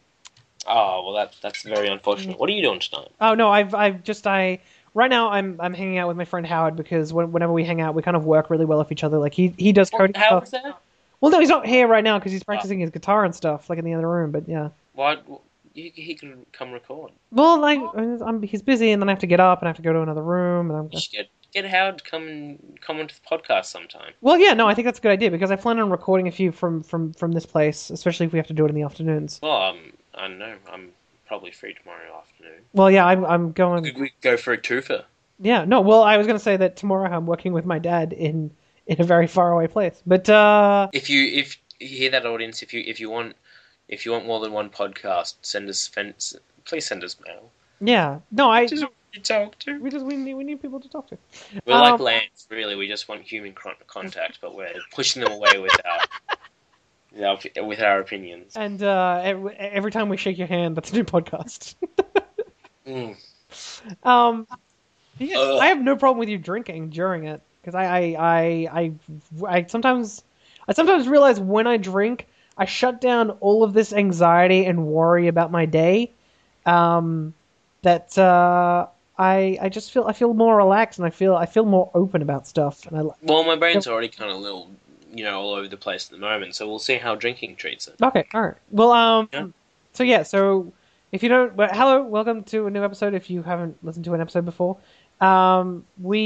Oh well, that that's very unfortunate. What are you doing tonight? Oh no, I've I've just I right now I'm I'm hanging out with my friend Howard because when, whenever we hang out we kind of work really well with each other. Like he he does coding How stuff. was that? Well, no, he's not here right now because he's practicing his guitar and stuff, like in the other room. But yeah, Why he, he can come record. Well, like I'm, he's busy, and then I have to get up and I have to go to another room, and I'm. You should get get Howard to come and come onto the podcast sometime. Well, yeah, no, I think that's a good idea because I plan on recording a few from from from this place, especially if we have to do it in the afternoons. Well, um, I don't know. I'm probably free tomorrow afternoon. Well, yeah, I'm I'm going. Could we go for a twofer? Yeah, no, well, I was going to say that tomorrow I'm working with my dad in in a very far away place, but uh, If you if you hear that, audience, if you if you want if you want more than one podcast, send us fence. Please send us mail. yeah, no, I Just you talk to. we just we need we need people to talk to. We're Um, like Lance, really. We just want human con- contact, but we're pushing them away with our with our, with our opinions. And uh, every, every time we shake your hand, that's a new podcast. Mm. um, yeah, Ugh. I have no problem with you drinking during it because I I, I I I sometimes I sometimes realize when I drink, I shut down all of this anxiety and worry about my day. Um, that uh, I I just feel I feel more relaxed and I feel I feel more open about stuff. And I Well, my brain's already kind of a little, you know, all over the place at the moment, so we'll see how drinking treats it. okay, all right. Well, um, Yeah. so yeah, so if you don't, well, hello, welcome to a new episode. If you haven't listened to an episode before, um,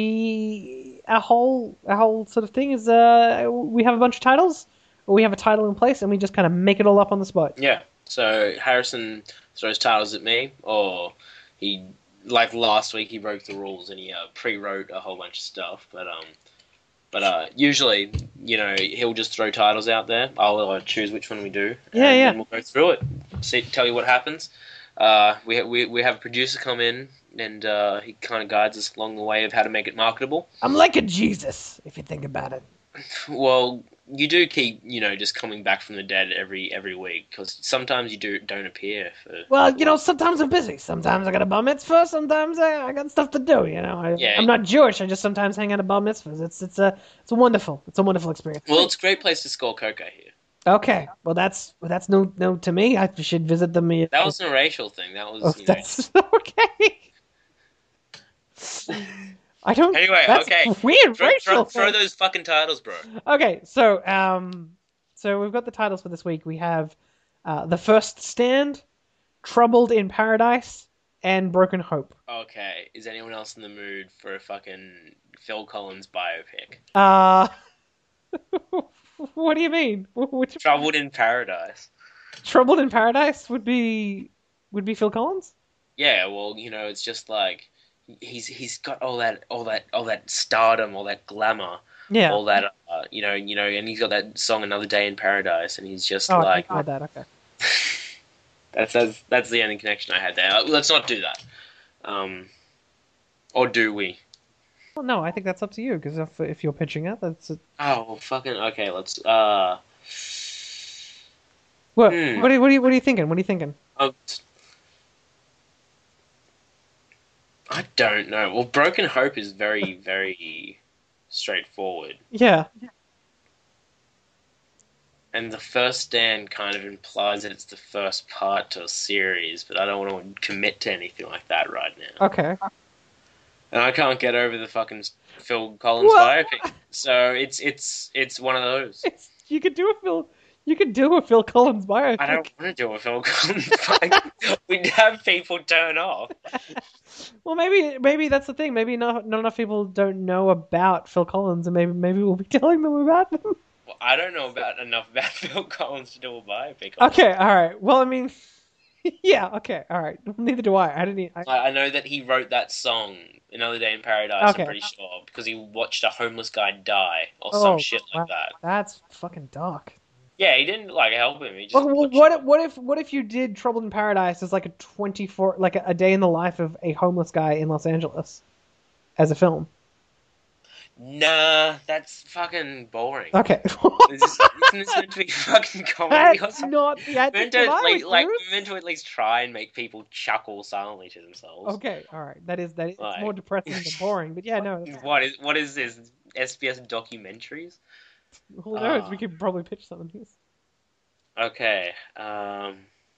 we our whole our whole sort of thing is uh we have a bunch of titles, or we have a title in place, and we just kind of make it all up on the spot. Yeah. So Harrison throws titles at me, or he, like last week, he broke the rules and he uh, pre-wrote a whole bunch of stuff. But um, but uh, usually, you know, he'll just throw titles out there. I'll uh, choose which one we do. Yeah, and yeah. Then we'll go through it. See, tell you what happens. Uh, we we we have a producer come in and uh, he kind of guides us along the way of how to make it marketable. I'm like a Jesus, if you think about it. Well, you do keep, you know, just coming back from the dead every every week because sometimes you do don't appear. For Well, you know, sometimes I'm busy. Sometimes I got a bar mitzvah. Sometimes I, I got stuff to do. You know, I, Yeah. I'm not Jewish. I just sometimes hang out at bar mitzvahs. It's it's a it's a wonderful it's a wonderful experience. Well, it's a great place to score cocoa here. Okay, well that's well, that's no no to me. I should visit them. That wasn't a racial thing. That was, Oh, you know. that's okay. I don't. Anyway, that's okay. Weird Throw, racial. throw, throw thing. those fucking titles, bro. Okay, so um, so we've got the titles for this week. We have uh, The First Stand, Troubled in Paradise, and Broken Hope. Okay, is anyone else in the mood for a fucking Phil Collins biopic? Uh, what do you mean? Which Troubled in Paradise. Troubled in Paradise would be would be Phil Collins? Yeah, well, you know, it's just like he's he's got all that all that all that stardom, all that glamour, Yeah. all that uh, you know, you know, and he's got that song "Another Day in Paradise," and he's just Oh, like I that. Okay. that's that's that's the only connection I had there. Uh, Let's not do that. Um, or do we? Well, no, I think that's up to you because if if you're pitching it, that's a, Oh, well, fucking okay. Let's. Uh, what. Hmm. What are, what are you what are you thinking? What are you thinking? oh, t- I don't know. Well, Broken Hope is very very straightforward, Yeah. and the first stand kind of implies that it's the first part to a series, but I don't want to commit to anything like that right now. Okay. And I can't get over the fucking Phil Collins What? biopic, so it's it's it's one of those. It's, you could do a Phil. You could do a Phil Collins biopic. I don't want to do a Phil Collins biopic. We'd have people turn off. Well, maybe maybe that's the thing. Maybe not not enough people don't know about Phil Collins, and maybe maybe we'll be telling them about them. Well, I don't know about enough about Phil Collins to do a biopic. Okay. All right. Well, I mean, yeah. Okay. All right. Neither do I. I didn't. e- I, I I know that he wrote that song, Another Day in Paradise, Okay. I'm pretty sure, because he watched a homeless guy die, or Oh, some shit like wow. that. That's fucking dark. Yeah, he didn't, like, help him, he just Well, well, watched what if, what if what if you did Troubled in Paradise as like a twenty-four like a, a day in the life of a homeless guy in Los Angeles as a film? Nah, that's fucking boring. Okay. Is this, isn't this meant to be fucking comedy or That's something? not the We're meant adjective to, I like, would like, use. we're meant to at least try and make people chuckle silently to themselves. Okay, all right. That is that is Like- more depressing than boring, but yeah, no. that's- What is what is this? S B S documentaries? Who knows? Ah. We could probably pitch something. Okay. Um.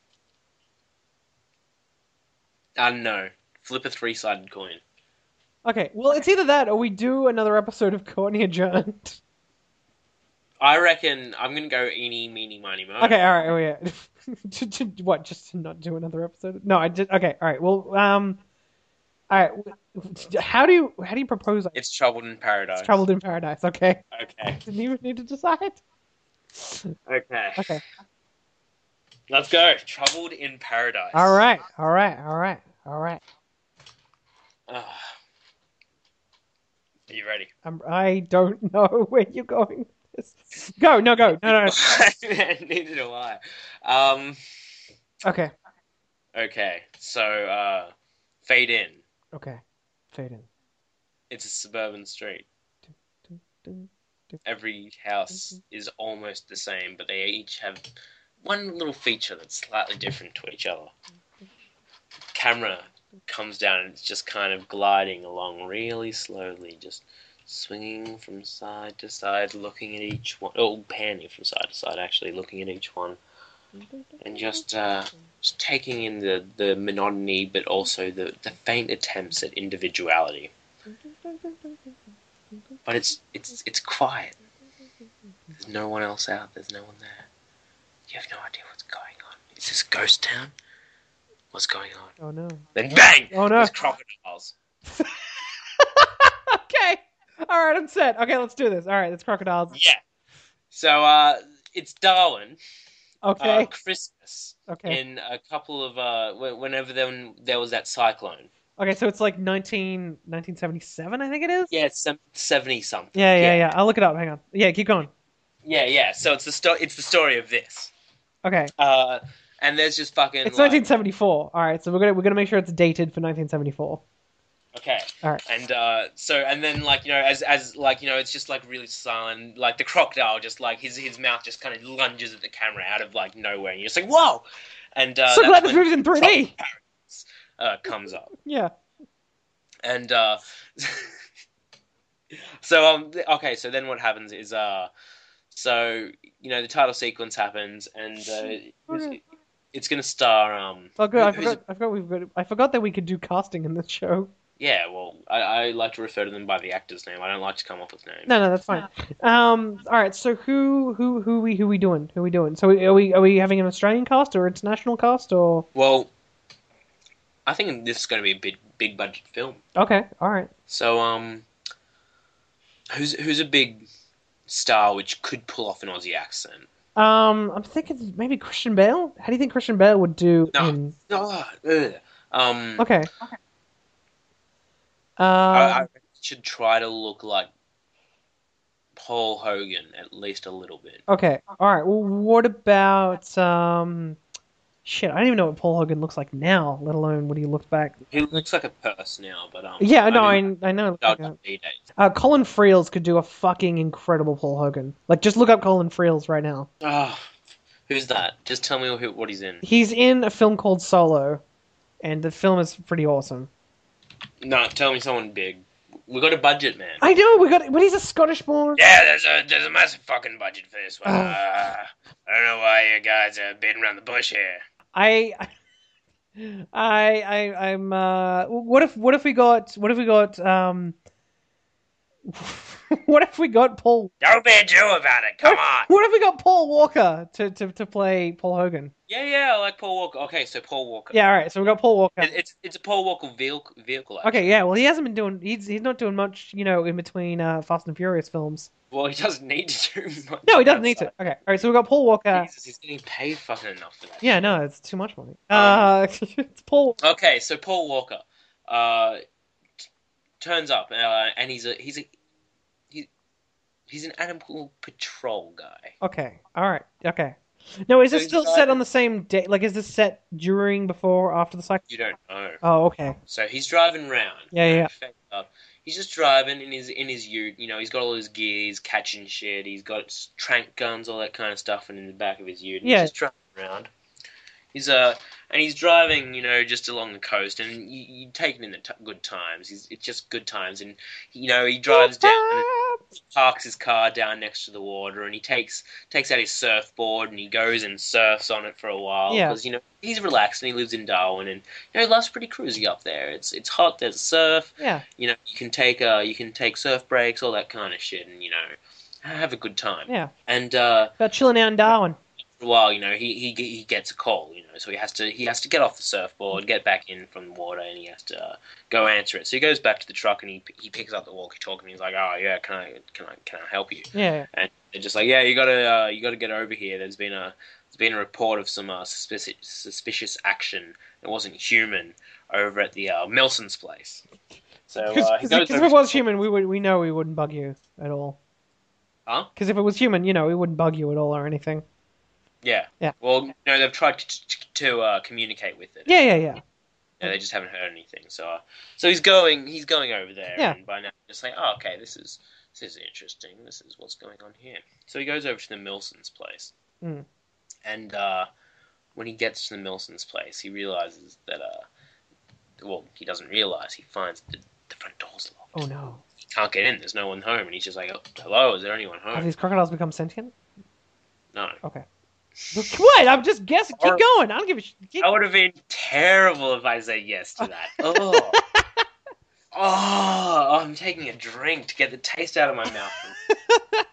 I don't know. Flip a three-sided coin. Okay, well, it's either that or we do another episode of Courtney Adjourned. I reckon I'm gonna go eeny, meeny, miny, mo. Okay, all right. Oh yeah. to, to, what? Just to not do another episode? No, I did. Okay, all right. Well, um, all right. How do you how do you propose? It's Troubled in Paradise. It's Troubled in Paradise. Okay. Okay. Didn't even need to decide. Okay. Okay. Let's go. Troubled in Paradise. All right. All right. All right. All right. Ah. Are you ready? I'm, I don't know where you're going. Go. No. Go. No. No. no. Neither do I. Um. Okay. Okay. So, uh, fade in. Okay. Fade in. It's a suburban street. Dun, dun, dun. Every house is almost the same, but they each have one little feature that's slightly different to each other. Camera comes down and it's just kind of gliding along really slowly, just swinging from side to side, looking at each one. Oh, panning from side to side, actually, looking at each one. And just, uh, just taking in the, the monotony, but also the, the faint attempts at individuality. But it's it's it's quiet. There's no one else out. There's no one there. You have no idea what's going on. Is this a ghost town? What's going on? Oh no. Then bang! Oh no. There's crocodiles. Okay. All right, I'm set. Okay, let's do this. All right, it's crocodiles. Yeah. So uh, it's Darwin. Okay. Uh, Christmas. Okay. In a couple of uh, wh- whenever there, there was that cyclone. Okay, so it's like nineteen, nineteen seventy-seven, I think it is? Yeah, it's some seventy something. Yeah, yeah, yeah. I'll look it up. Hang on. Yeah, keep going. Yeah, yeah. So it's the sto- It's the story of this. Okay. Uh, and there's just fucking. It's like, nineteen seventy-four. All right, so we're gonna we're gonna make sure it's dated for nineteen seventy-four. Okay. All right. And uh, so and then like you know as as like you know it's just like really silent. Like the crocodile just like his his mouth just kind of lunges at the camera out of like nowhere, and you're just like whoa. And uh, So that's glad this when movie's in three D. Uh, comes up. Yeah. And uh, so um okay, so then what happens is uh so you know the title sequence happens and uh, Okay. it's, it's gonna star um Oh, good. I who's- forgot. I forgot we've got. I forgot that we could do casting in this show. yeah, well I, I like to refer to them by the actor's name. I don't like to come up with names. No, no, that's fine. Um. All right. So who, who, who we, who we doing? Who we doing? So are we, are we having an Australian cast or international cast or? Well, I think this is going to be a big big budget film. Okay. All right. So um, who's who's a big star which could pull off an Aussie accent? Um. I'm thinking maybe Christian Bale. How do you think Christian Bale would do No. in? Oh, ugh. Um, Okay. Okay. Uh. I, I should try to look like Paul Hogan at least a little bit. Okay. All right. Well, what about um? Shit, I don't even know what Paul Hogan looks like now, let alone when he looked back. He looks like a purse now, but um. Yeah, no, I, mean, I know. W W E days. Uh, Colin Friels could do a fucking incredible Paul Hogan. Like, just look up Colin Friels right now. Ah, who's that? Just tell me who, what he's in. He's in a film called Solo, and the film is pretty awesome. No, tell me someone big. We got a budget, man. I know, we got, but he's a Scottish born. Yeah, there's a there's a massive fucking budget for this one. Oh. Uh, I don't know why you guys are beating around the bush here. I, I, I, I'm. Uh, what if, what if we got, what if we got, um, what if we got Paul? Don't be a Jew about it. Come on. What if we got Paul Walker to, to, to play Paul Hogan? Yeah, yeah, I like Paul Walker. Okay, so Paul Walker. Yeah, all right. So we got Paul Walker. It, it's it's a Paul Walker vehicle. vehicle actually. Okay, yeah. Well, he hasn't been doing. He's he's not doing much, you know, in between uh, Fast and Furious films. Well, he doesn't need to do much. No, he doesn't need outside. to. Okay, all right. So we got Paul Walker. Jesus, he's getting paid fucking enough for that. Yeah, no, it's too much money. Uh, it's Paul. Okay, so Paul Walker, uh, t- turns up, uh, and he's a he's a he, he's an animal patrol guy. Okay, all right. Okay. No, is So this he's still got- set on the same day? Like, is this set during, before, after the cycle? You don't know. Oh, okay. So he's driving around. Yeah, yeah. Uh, He's just driving in his in his ute. You know, he's got all his gear. He's catching shit. He's got s- trank guns, all that kind of stuff, in the back of his ute. And Yeah. He's just driving around. He's uh, and he's driving, you know, just along the coast, and you, you take it in the t- good times. He's, it's just good times, and you know, he drives down. And parks his car down next to the water, and he takes takes out his surfboard and he goes and surfs on it for a while Yeah. because you know he's relaxed and he lives in Darwin and you know life's pretty cruisy up there. It's it's hot. There's surf. Yeah. You know you can take uh you can take surf breaks, all that kind of shit, and you know have a good time. Yeah. And uh, About chilling out in Darwin. a while, you know, he, he he gets a call, you know, so he has to he has to get off the surfboard, get back in from the water, and he has to uh, go answer it. So he goes back to the truck and he he picks up the walkie-talkie and he's like, "Oh yeah, can I can I can I help you?" Yeah. And they're just like, "Yeah, you gotta uh, you gotta get over here. There's been a there's been a report of some uh, suspicious suspicious action that wasn't human over at the uh, Milson's place." So uh, he Because goes if over it was to- human, we would we know we wouldn't bug you at all. Huh? Because if it was human, you know, it wouldn't bug you at all or anything. Yeah. Yeah. Well, no, they've tried to, to, to uh, communicate with it. Yeah, yeah, yeah. Yeah, they just haven't heard anything. So, uh, so he's going, he's going over there, Yeah. and by now it's like, oh, okay, this is this is interesting. This is what's going on here. So he goes over to the Milsons' place, Mm. and uh, when he gets to the Milsons' place, he realizes that, uh, well, he doesn't realize. He finds the, the front door's locked. Oh no. He can't get in. There's no one home, and he's just like, oh, hello, is there anyone Have home? these crocodiles become sentient? No. Okay. Look, what? I'm just guessing. Keep Or- going. I don't give a shit. Keep... That would have been terrible if I said yes to that. Oh. Oh, I'm taking a drink to get the taste out of my mouth.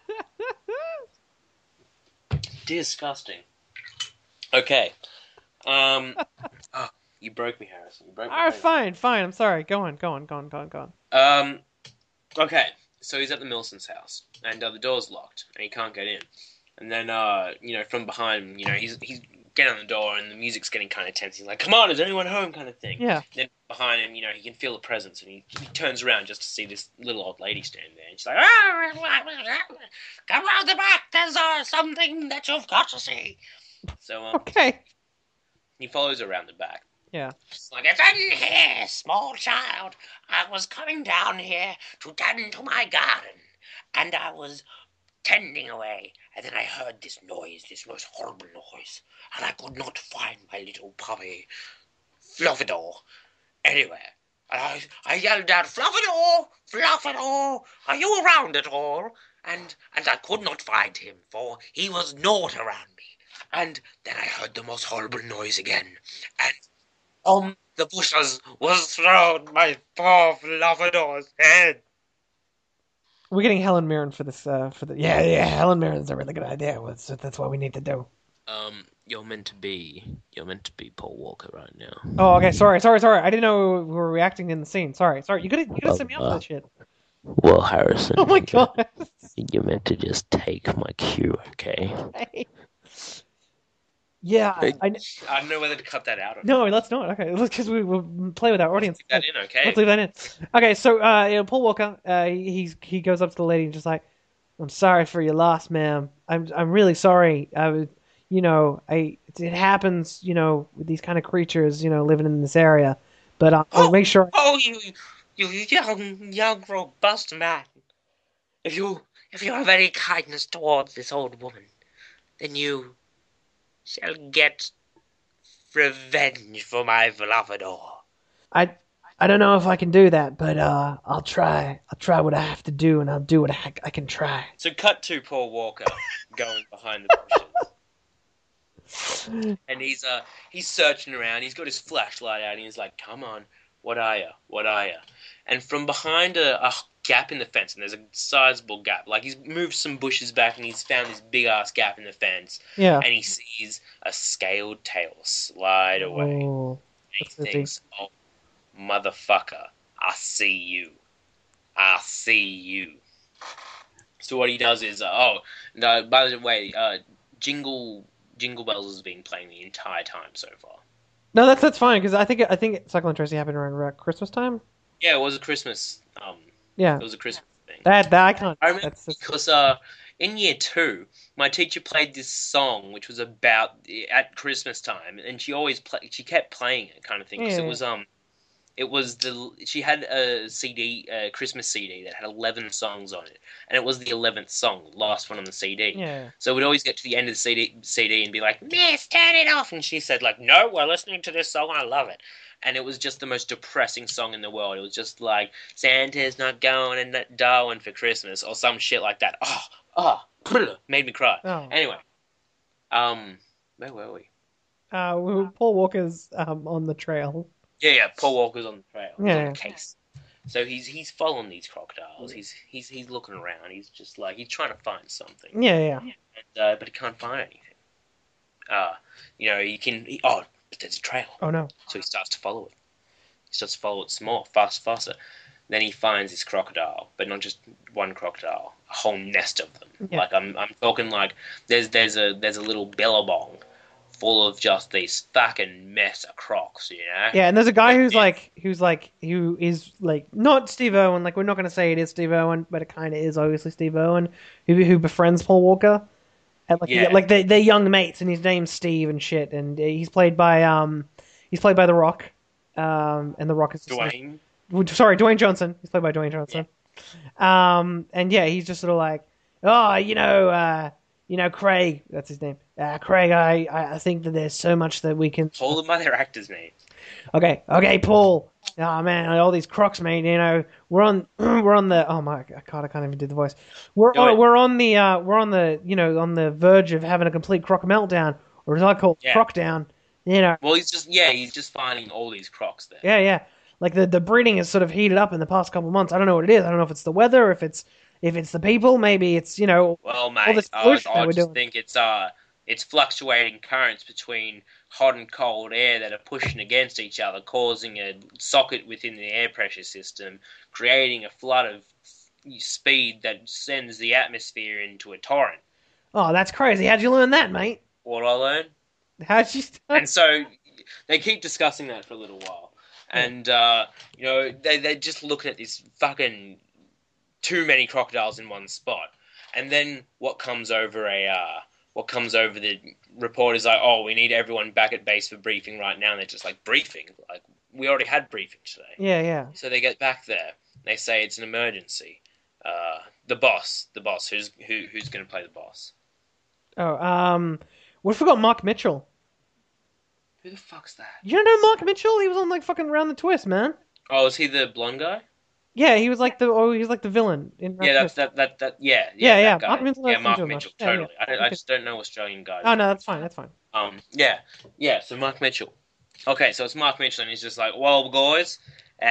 Disgusting. Okay. Um. Oh, you broke me, Harrison. You broke me. All right, fine, fine. I'm sorry. Go on, go on, go on, go on, go on. Um. Okay. So he's at the Milson's house, and uh, the door's locked, and he can't get in. And then, uh, you know, from behind, you know, he's he's getting on the door, and the music's getting kind of tense. He's like, "Come on, is anyone home?" kind of thing. Yeah. Then behind him, you know, he can feel a presence, and he, he turns around just to see this little old lady standing there. And she's like, "Ah, come round the back. There's uh, something that you've got to see." So um, Okay. he follows her around the back. Yeah. It's like, "It's in here, small child. I was coming down here to tend to my garden, and I was tending away, and then I heard this noise, this most horrible noise, and I could not find my little puppy, Fluffador, anywhere. And I, I yelled out, 'Fluffador, Fluffador, are you around at all?' And and I could not find him, for he was not around me. And then I heard the most horrible noise again, and on the bushes was thrown my poor Fluffador's head." We're getting Helen Mirren for this. Uh, for the yeah, yeah. Helen Mirren's a really good idea. That's that's what we need to do. Um, you're meant to be, you're meant to be Paul Walker right now. Oh, okay. Sorry, sorry, sorry. I didn't know we were reacting in the scene. Sorry, sorry. You gotta you gotta Well, set me up uh, for that shit. Well, Harrison. Oh my god. You're meant to just take my cue, okay? Yeah. I, I, I don't know whether to cut that out or not. no, let's not. Okay, because we will play with our audience. Leave that in, okay? Let's leave that in. Okay, so uh, you know, Paul Walker, uh, he's he goes up to the lady and just like, "I'm sorry for your loss, ma'am. I'm I'm really sorry. I was, you know, I it happens, you know, with these kind of creatures, you know, living in this area. But I'll, I'll make sure." Oh, you, you young, young, robust man. If you, if you have any kindness towards this old woman, then you shall get revenge for my Fluffador. I I don't know if I can do that, but uh, I'll try. I'll try what I have to do, and I'll do what I, I can try. So cut to Paul Walker going behind the bushes. And he's uh he's searching around. He's got his flashlight out, and he's like, "Come on, what are you? What are you?" And from behind a, a gap in the fence, and there's a sizable gap. Like he's moved some bushes back, and he's found this big ass gap in the fence. Yeah. And he sees a scaled tail slide away. Oh, And that's he the thinks, "Oh, motherfucker, I see you. I see you." So what he does is, uh, oh, no, by the way, uh, Jingle Jingle Bells has been playing the entire time so far. no, that's that's fine because I think I think Cycle and Tracy happened around, around Christmas time. Yeah, it was a Christmas. Um, Yeah, it was a Christmas thing. that that I can't. I remember That's, that's because uh, in year two, my teacher played this song which was about at Christmas time, and she always play, she kept playing it, kind of thing. Because Yeah. it was um, it was the she had a C D, a Christmas C D that had eleven songs on it, and it was the eleventh song, last one on the C D. yeah. So we'd always get to the end of the C D, C D and be like, "Miss, turn it off," and she said like, "No, we're listening to this song. I love it." And it was just the most depressing song in the world. It was just like, "Santa's not going to Darwin for Christmas," or some shit like that. Oh, oh, made me cry. Oh. Anyway, um, where were we? Uh, we- Paul Walker's um on the trail. Yeah, yeah. Paul Walker's on the trail. He's Yeah. on the case. So he's he's following these crocodiles. He's he's he's looking around. He's just like he's trying to find something, Yeah, yeah. and, uh, but he can't find anything. uh, you know, you can. He, oh, but there's a trail. Oh no. So he starts to follow it. He starts to follow it some more, faster, faster. Then he finds this crocodile, but not just one crocodile, a whole nest of them. Yeah. Like I'm, I'm talking like there's there's a there's a little billabong full of just these fucking mess of crocs, you know? Yeah, and there's a guy Like, who's yeah. like, who's like, who is like not Steve Owen. Like we're not going to say it is Steve Owen, but it kind of is obviously Steve Owen, who who befriends Paul Walker. And like, Yeah. like they they're young mates, and his name's Steve and shit, and he's played by um, he's played by The Rock, um, and The Rock is just like- Dwayne. sorry, Dwayne Johnson. He's played by Dwayne Johnson. Um, and yeah, he's just sort of like, oh, you know, uh, you know, Craig. That's his name. Uh, Craig, I, I I think that there's so much that we can. All of my their actors' names. Okay, okay, Paul. Oh man, all these crocs, mate. You know, we're on, we're on the. Oh my God, I can't even do the voice. We're Do on, it. we're on the, uh, we're on the, you know, on the verge of having a complete croc meltdown, or as I call it, Yeah. croc down. You know, Well, he's just yeah, he's just finding all these crocs there. yeah, yeah. Like the the breeding has sort of heated up in the past couple of months. I don't know what it is. I don't know if it's the weather, if it's if it's the people. Maybe it's you know. Well, All mate, this I, pollution that I we're just doing. think it's uh, it's fluctuating currents between hot and cold air that are pushing against each other, causing a socket within the air pressure system, creating a flood of speed that sends the atmosphere into a torrent. Oh, that's crazy. How'd you learn that, mate? What did I learn? How'd you start? And so they keep discussing that for a little while, and uh, you know they they're just looking at this fucking too many crocodiles in one spot, and then what comes over a uh, what comes over the report is like, oh, we need everyone back at base for briefing right now, and they're just like, briefing? Like, we already had briefing today. Yeah, yeah. So they get back there, they say it's an emergency. Uh, the boss, the boss, who's who who's going to play the boss? Oh, um, we forgot Mark Mitchell. Who the fuck's that? You don't know Mark Mitchell? He was on like fucking Round the Twist, man. Oh, is he the blonde guy? Yeah, he was like the oh, he was like the villain in. Round Yeah, the that's Twist. that that that yeah Yeah, yeah yeah, that guy. Mark Mitchell, Yeah, that's Mark Mitchell, Mitchell, yeah, yeah. totally. I, don't- I just don't know Australian guys. Oh no, that's fine. That's fine. Um, yeah, yeah. So Mark Mitchell. Okay, so it's Mark Mitchell, and he's just like, well, guys, uh,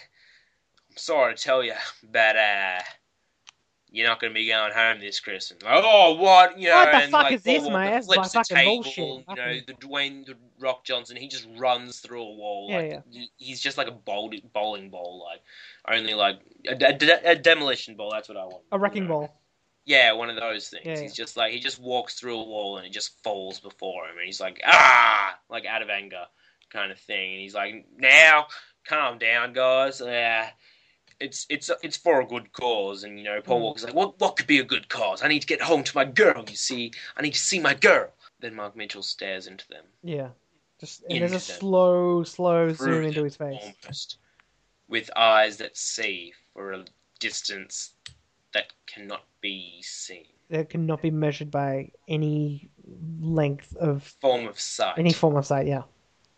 I'm sorry to tell you, but uh, you're not going to be going home this Christmas. Like, oh, what? You know, What the and fuck like is this, Paul mate? Walker That's flips the fucking table. bullshit. You know, Fucking- the Dwayne the Rock Johnson, he just runs through a wall. Yeah, Like, yeah. he- he's just like a bowl, bowling ball, like only like a, a, a demolition ball. That's what I want. A wrecking you know? ball. Yeah, one of those things. Yeah, He's yeah. just like he just walks through a wall and it just falls before him, and he's like ah, like out of anger, kind of thing. And he's like, now, calm down, guys. Yeah, it's it's it's for a good cause. And you know, Paul Mm. Walker's like, what what could be a good cause? I need to get home to my girl. You see, I need to see my girl. Then Mark Mitchell stares into them, Yeah. Just and there's a Into them. slow, slow zoom through into them his face. almost, with eyes that see for a distance that cannot be seen. That cannot be measured by any length of Form of sight. any form of sight. Yeah.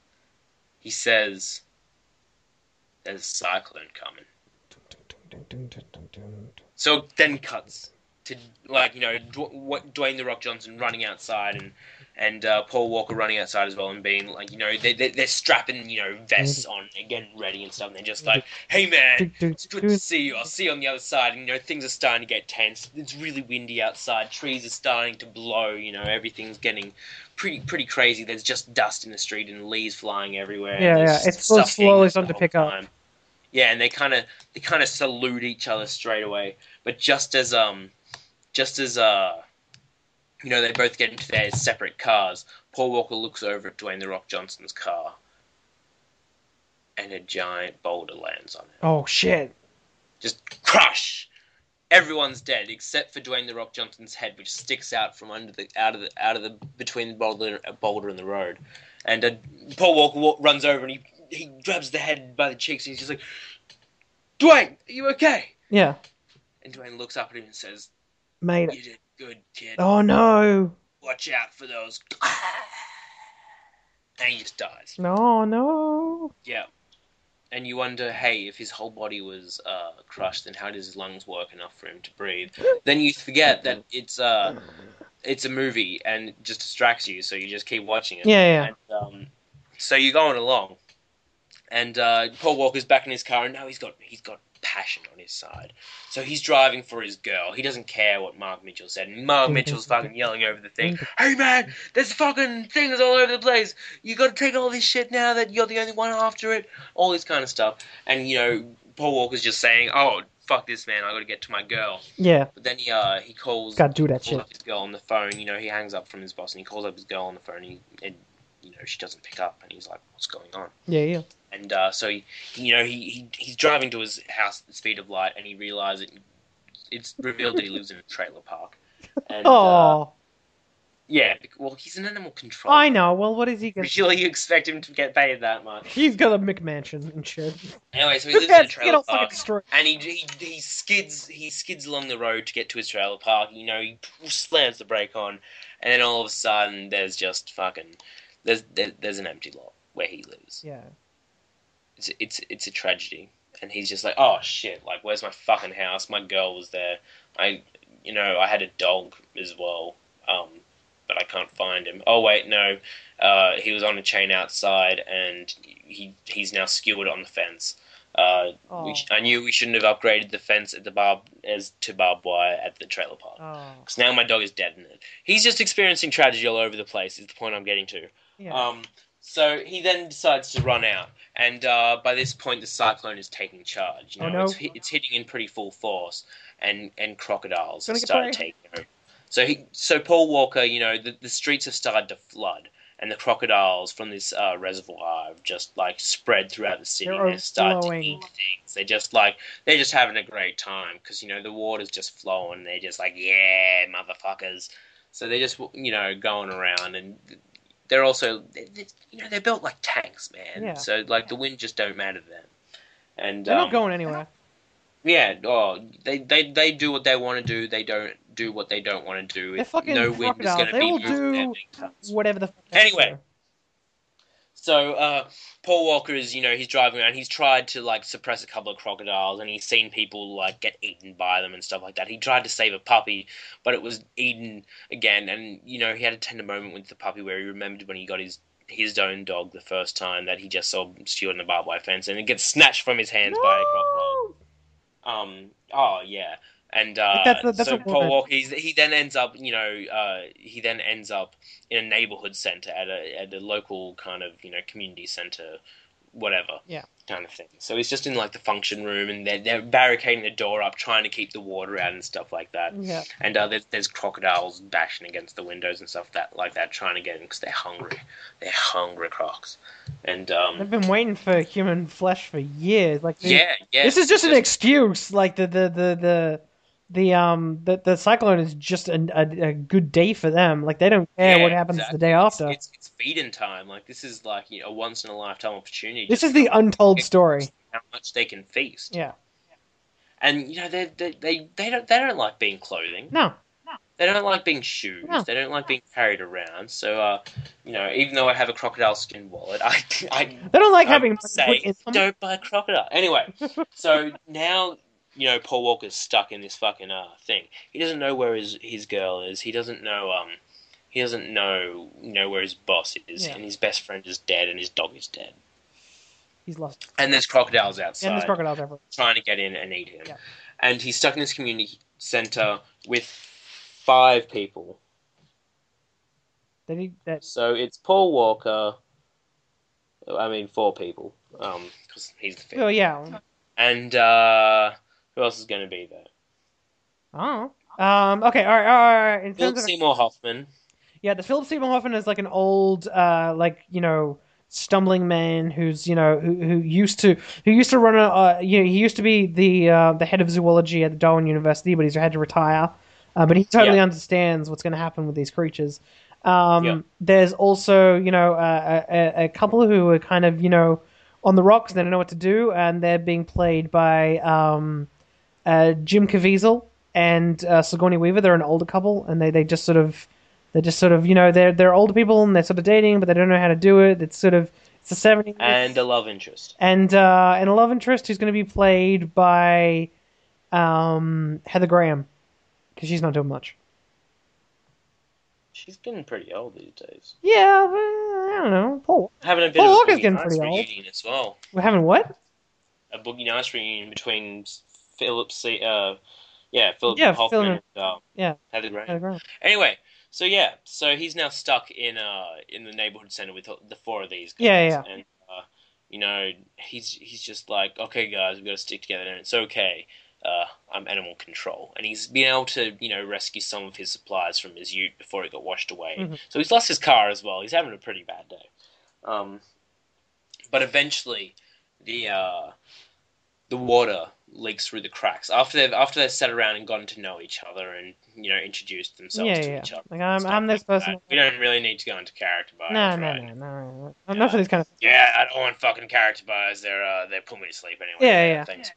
He says, there's a cyclone coming. So it then cuts to, like, you know, Dw- what- Dwayne The Rock Johnson running outside and and uh, Paul Walker running outside as well and being, like, you know, they, they, they're strapping, you know, vests on and getting ready and stuff. And they're just like, hey, man, it's good to see you. I'll see you on the other side. And, you know, things are starting to get tense. It's really windy outside. Trees are starting to blow. You know, everything's getting pretty pretty crazy. There's just dust in the street and leaves flying everywhere. Yeah, and yeah. there's It's slowly stuff getting slowly up starting the to pick whole up. time. Yeah, and they kind of they kind of salute each other straight away. But just as um, just as uh, you know, they both get into their separate cars. Paul Walker looks over at Dwayne The Rock Johnson's car, and a giant boulder lands on it. Oh shit. Just crush. Everyone's dead except for Dwayne The Rock Johnson's head, which sticks out from under the out of the out of the between the boulder boulder and the road. And uh, Paul Walker wa- runs over and he he grabs the head by the cheeks and he's just like, Dwayne, are you okay? Yeah. And Dwayne looks up at him and says, Mate. you did good, kid. Oh no. Watch out for those. And he just dies. No, no. Yeah. And you wonder, hey, if his whole body was uh, crushed, then how does his lungs work enough for him to breathe? Then you forget that it's uh, it's a movie and it just distracts you, so you just keep watching it. Yeah, yeah. And, um, so you're going along, and uh, Paul Walker's back in his car, and now he's got he's got passion on his side. So he's driving for his girl. He doesn't care what Mark Mitchell said. And Mark Mitchell's fucking yelling over the thing, "Hey man, there's fucking things all over the place. You got to take all this shit now that you're the only one after it." All this kind of stuff. And, you know, Paul Walker's just saying, "Oh, fuck this, man. I got to get to my girl." Yeah. But then he uh he calls, Gotta do that calls shit. up his girl on the phone. You know, he hangs up from his boss and he calls up his girl on the phone. And, he, and you know, she doesn't pick up. And he's like, "What's going on?" Yeah, yeah. And uh, so he, you know, he, he he's driving to his house at the speed of light, and he realizes it, it's revealed that he lives in a trailer park. And, Oh. Uh, yeah, well, he's an animal control. I know. Well, what is he gonna? Usually, you expect him to get paid that much. He's got a McMansion and shit. Anyway, so he Who lives in a cares? trailer Get all park, fucking destroyed. and he, he he skids he skids along the road to get to his trailer park. You know, he slams the brake on, and then all of a sudden, there's just fucking there's there, there's an empty lot where he lives. Yeah. It's it's it's a tragedy, and he's just like, "Oh shit! Like, where's my fucking house? My girl was there. I, you know, I had a dog as well, um, but I can't find him. Oh wait, no, uh, he was on a chain outside, and he he's now skewered on the fence. Uh, Oh. we, I knew we shouldn't have upgraded the fence at the barb as to barbed wire at the trailer park, Oh. because now my dog is dead in it. He's just experiencing tragedy all over the place. Is the point I'm getting to. Yeah. Um, so he then decides to run out, and uh, by this point the cyclone is taking charge. You know, Oh, no. it's, it's hitting in pretty full force, and, and crocodiles Gonna have get started prey. taking over. So he, so Paul Walker, you know, the, the streets have started to flood, and the crocodiles from this uh, reservoir have just like spread throughout the city. They're They start to overflowing. eat things. They just like they're just having a great time because you know the water's just flowing. They're just like, yeah, motherfuckers. So they're just you know going around and. They're also, you know, they're built like tanks, man. Yeah. So, like, the wind just don't matter to them. And They're um, not going anywhere. Yeah, oh, they, they, they do what they want to do. They don't do what they don't want to do. They're If fucking no wind is crocodiles. going to They be will moving their do big guns. whatever the fuck. they Anyway. do. So, uh, Paul Walker is, you know, he's driving around. He's tried to, like, suppress a couple of crocodiles, and he's seen people, like, get eaten by them and stuff like that. He tried to save a puppy, but it was eaten again. And, you know, he had a tender moment with the puppy where he remembered when he got his his own dog the first time that he just saw skewered in the barbed wire fence, and it gets snatched from his hands No! by a crocodile. Um, oh, yeah. And uh, That's a- that's so a Paul woman. Walker, he's, he then ends up, you know, uh, he then ends up in a neighborhood center at a at a local kind of, you know, community center, whatever, Yeah. kind of thing. So he's just in like the function room, and they're they're barricading the door up, trying to keep the water out and stuff like that. Yeah. And uh, there's there's crocodiles bashing against the windows and stuff that like that, trying to get in because they're hungry. They're hungry crocs. And um, They've been waiting for human flesh for years. Like the- yeah, yeah. this is just an it's excuse. Like the the the the the um the the cyclone is just a, a, a good day for them. Like they don't care Yeah, what happens exactly. the day after. It's, it's, it's feeding time. Like this is like you know, a once in a lifetime opportunity. This just is the to untold story. how much they can feast. Yeah. And you know they they they they don't they don't like being clothing. No. They don't like being shoes. No. They don't like being carried around. So uh, you know, even though I have a crocodile skin wallet, I I They don't like I having would money say put in them. don't buy a crocodile. Anyway, so now you know Paul Walker's stuck in this fucking uh thing. He doesn't know where his his girl is. He doesn't know um he doesn't know you know where his boss is, Yeah. and his best friend is dead, and his dog is dead. He's lost. And there's crocodiles outside And there's crocodiles everywhere. trying to get in and eat him. Yeah. And he's stuck in this community center with five people. They need that. So it's Paul Walker. I mean, four people. Um, because he's the fifth. Oh yeah. And uh, who else is going to be there? Oh. Um. Okay. All right. All right. In Philip terms of Seymour Hoffman. yeah, the Philip Seymour Hoffman is like an old, uh, like you know, stumbling man who's you know who who used to who used to run a uh, you know he used to be the uh, the head of zoology at the Darwin University, but he's had to retire. Uh, but he totally Yeah. understands what's going to happen with these creatures. Um, Yeah. There's also you know uh, a, a couple who are kind of you know on the rocks. They don't know what to do, and they're being played by um, uh, Jim Caviezel and uh, Sigourney Weaver. They're an older couple, and they, they just sort of they're just sort of you know they're they're older people and they're sort of dating, but they don't know how to do it. It's sort of it's the seventies And a love interest. and uh, and a love interest who's going to be played by um, Heather Graham because she's not doing much. She's getting pretty old these days. Yeah, but, I don't know. Paul, Having a bit Paul of a Walker's Boogie getting Nights pretty old. reunion as well. we're having what? a Boogie Nights reunion between Philip C. Uh, yeah, Philip Yeah, Hoffman film. and uh, Yeah, Heather Heather Graham. Graham. Anyway, so yeah, so he's now stuck in uh in the neighborhood center with the four of these Yeah, guys, yeah, and uh, you know he's he's just like, okay, guys, we've got to stick together, and it's okay. Uh, I'm animal control, and he's been able to you know rescue some of his supplies from his ute before he got washed away. hmm So he's lost his car as well. He's having a pretty bad day. Um, but eventually, the uh, the water leaks through the cracks after they've after they've sat around and gotten to know each other and you know introduced themselves yeah, to yeah. each other Like and I'm, stuff I'm like this person. that. We don't really need to go into character No, bios, no, right? no, no, no. Enough Uh, of these kind of. yeah, I don't want fucking character bios. They're uh, they put me to sleep anyway. Yeah, Yeah, yeah. thanks.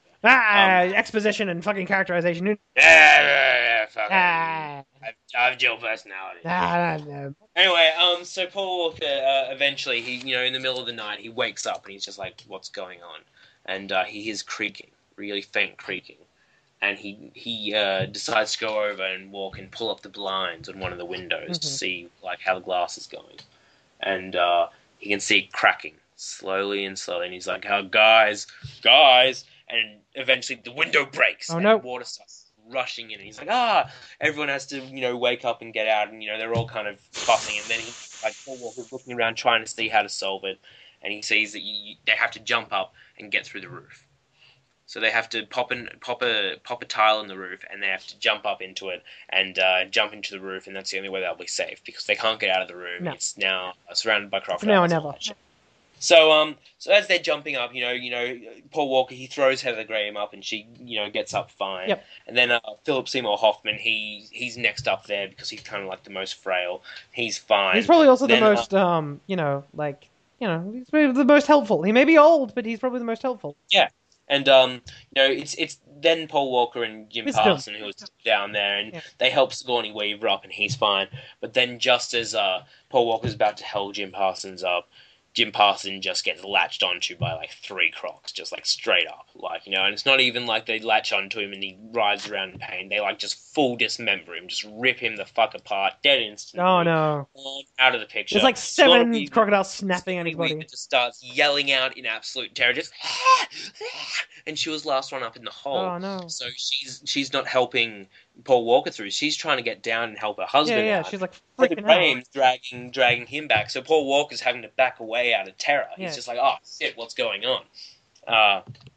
Ah, Um, exposition and fucking characterization. yeah, yeah, yeah, fucking. Ah, I've, I've dual personality. ah, no. Anyway, um, so Paul Walker, uh, eventually, he, you know, in the middle of the night, he wakes up and he's just like, "What's going on?" And uh, he hears creaking, really faint creaking, and he he uh, decides to go over and walk and pull up the blinds on one of the windows to Mhm. see like how the glass is going, and uh, he can see it cracking slowly and slowly, and he's like, "Oh, guys, guys!" And eventually, the window breaks, Oh, and no. water starts rushing in, and he's like, "Ah!" Everyone has to, you know, wake up and get out, and you know, they're all kind of fussing, and then he, like, Paul Walker's looking around trying to see how to solve it, and he sees that you, you, they have to jump up and get through the roof. So they have to pop in, pop a pop a tile in the roof, and they have to jump up into it and uh, jump into the roof, and that's the only way they'll be safe because they can't get out of the room. No. It's now surrounded by It's crocodiles. now or and never. all that shit. So um, so as they're jumping up, you know, you know, Paul Walker he throws Heather Graham up, and she, you know, gets up fine. Yep. And then uh, Philip Seymour Hoffman, he he's next up there because he's kind of like the most frail. He's fine. He's probably also Then, the uh, most, um, you know, like, you know, he's probably the most helpful. He may be old, but he's probably the most helpful. And um, you know, it's it's then Paul Walker and Jim Mister Parson who was down there, and Yeah. they help Sigourney Weaver up, and he's fine. But then, just as uh, Paul Walker's about to help Jim Parsons up, Jim Parson just gets latched onto by like three crocs, just like straight up, like you know. And it's not even like they latch onto him and he writhes around in pain. They like just full dismember him, just rip him the fuck apart, dead instantly. Oh, no. Out of the picture. There's like Sigourney seven Weaver- crocodiles snapping at his Sigourney body. Weaver just starts yelling out in absolute terror, just and she was last one up in the hole. Oh, no. So she's she's not helping Paul Walker through. She's trying to get down and help her Yeah, husband yeah, out. she's like Heather freaking out. Graham's dragging dragging him back. So Paul Walker's having to back away out of terror. Yeah. He's just like, oh shit, what's going on? Uh,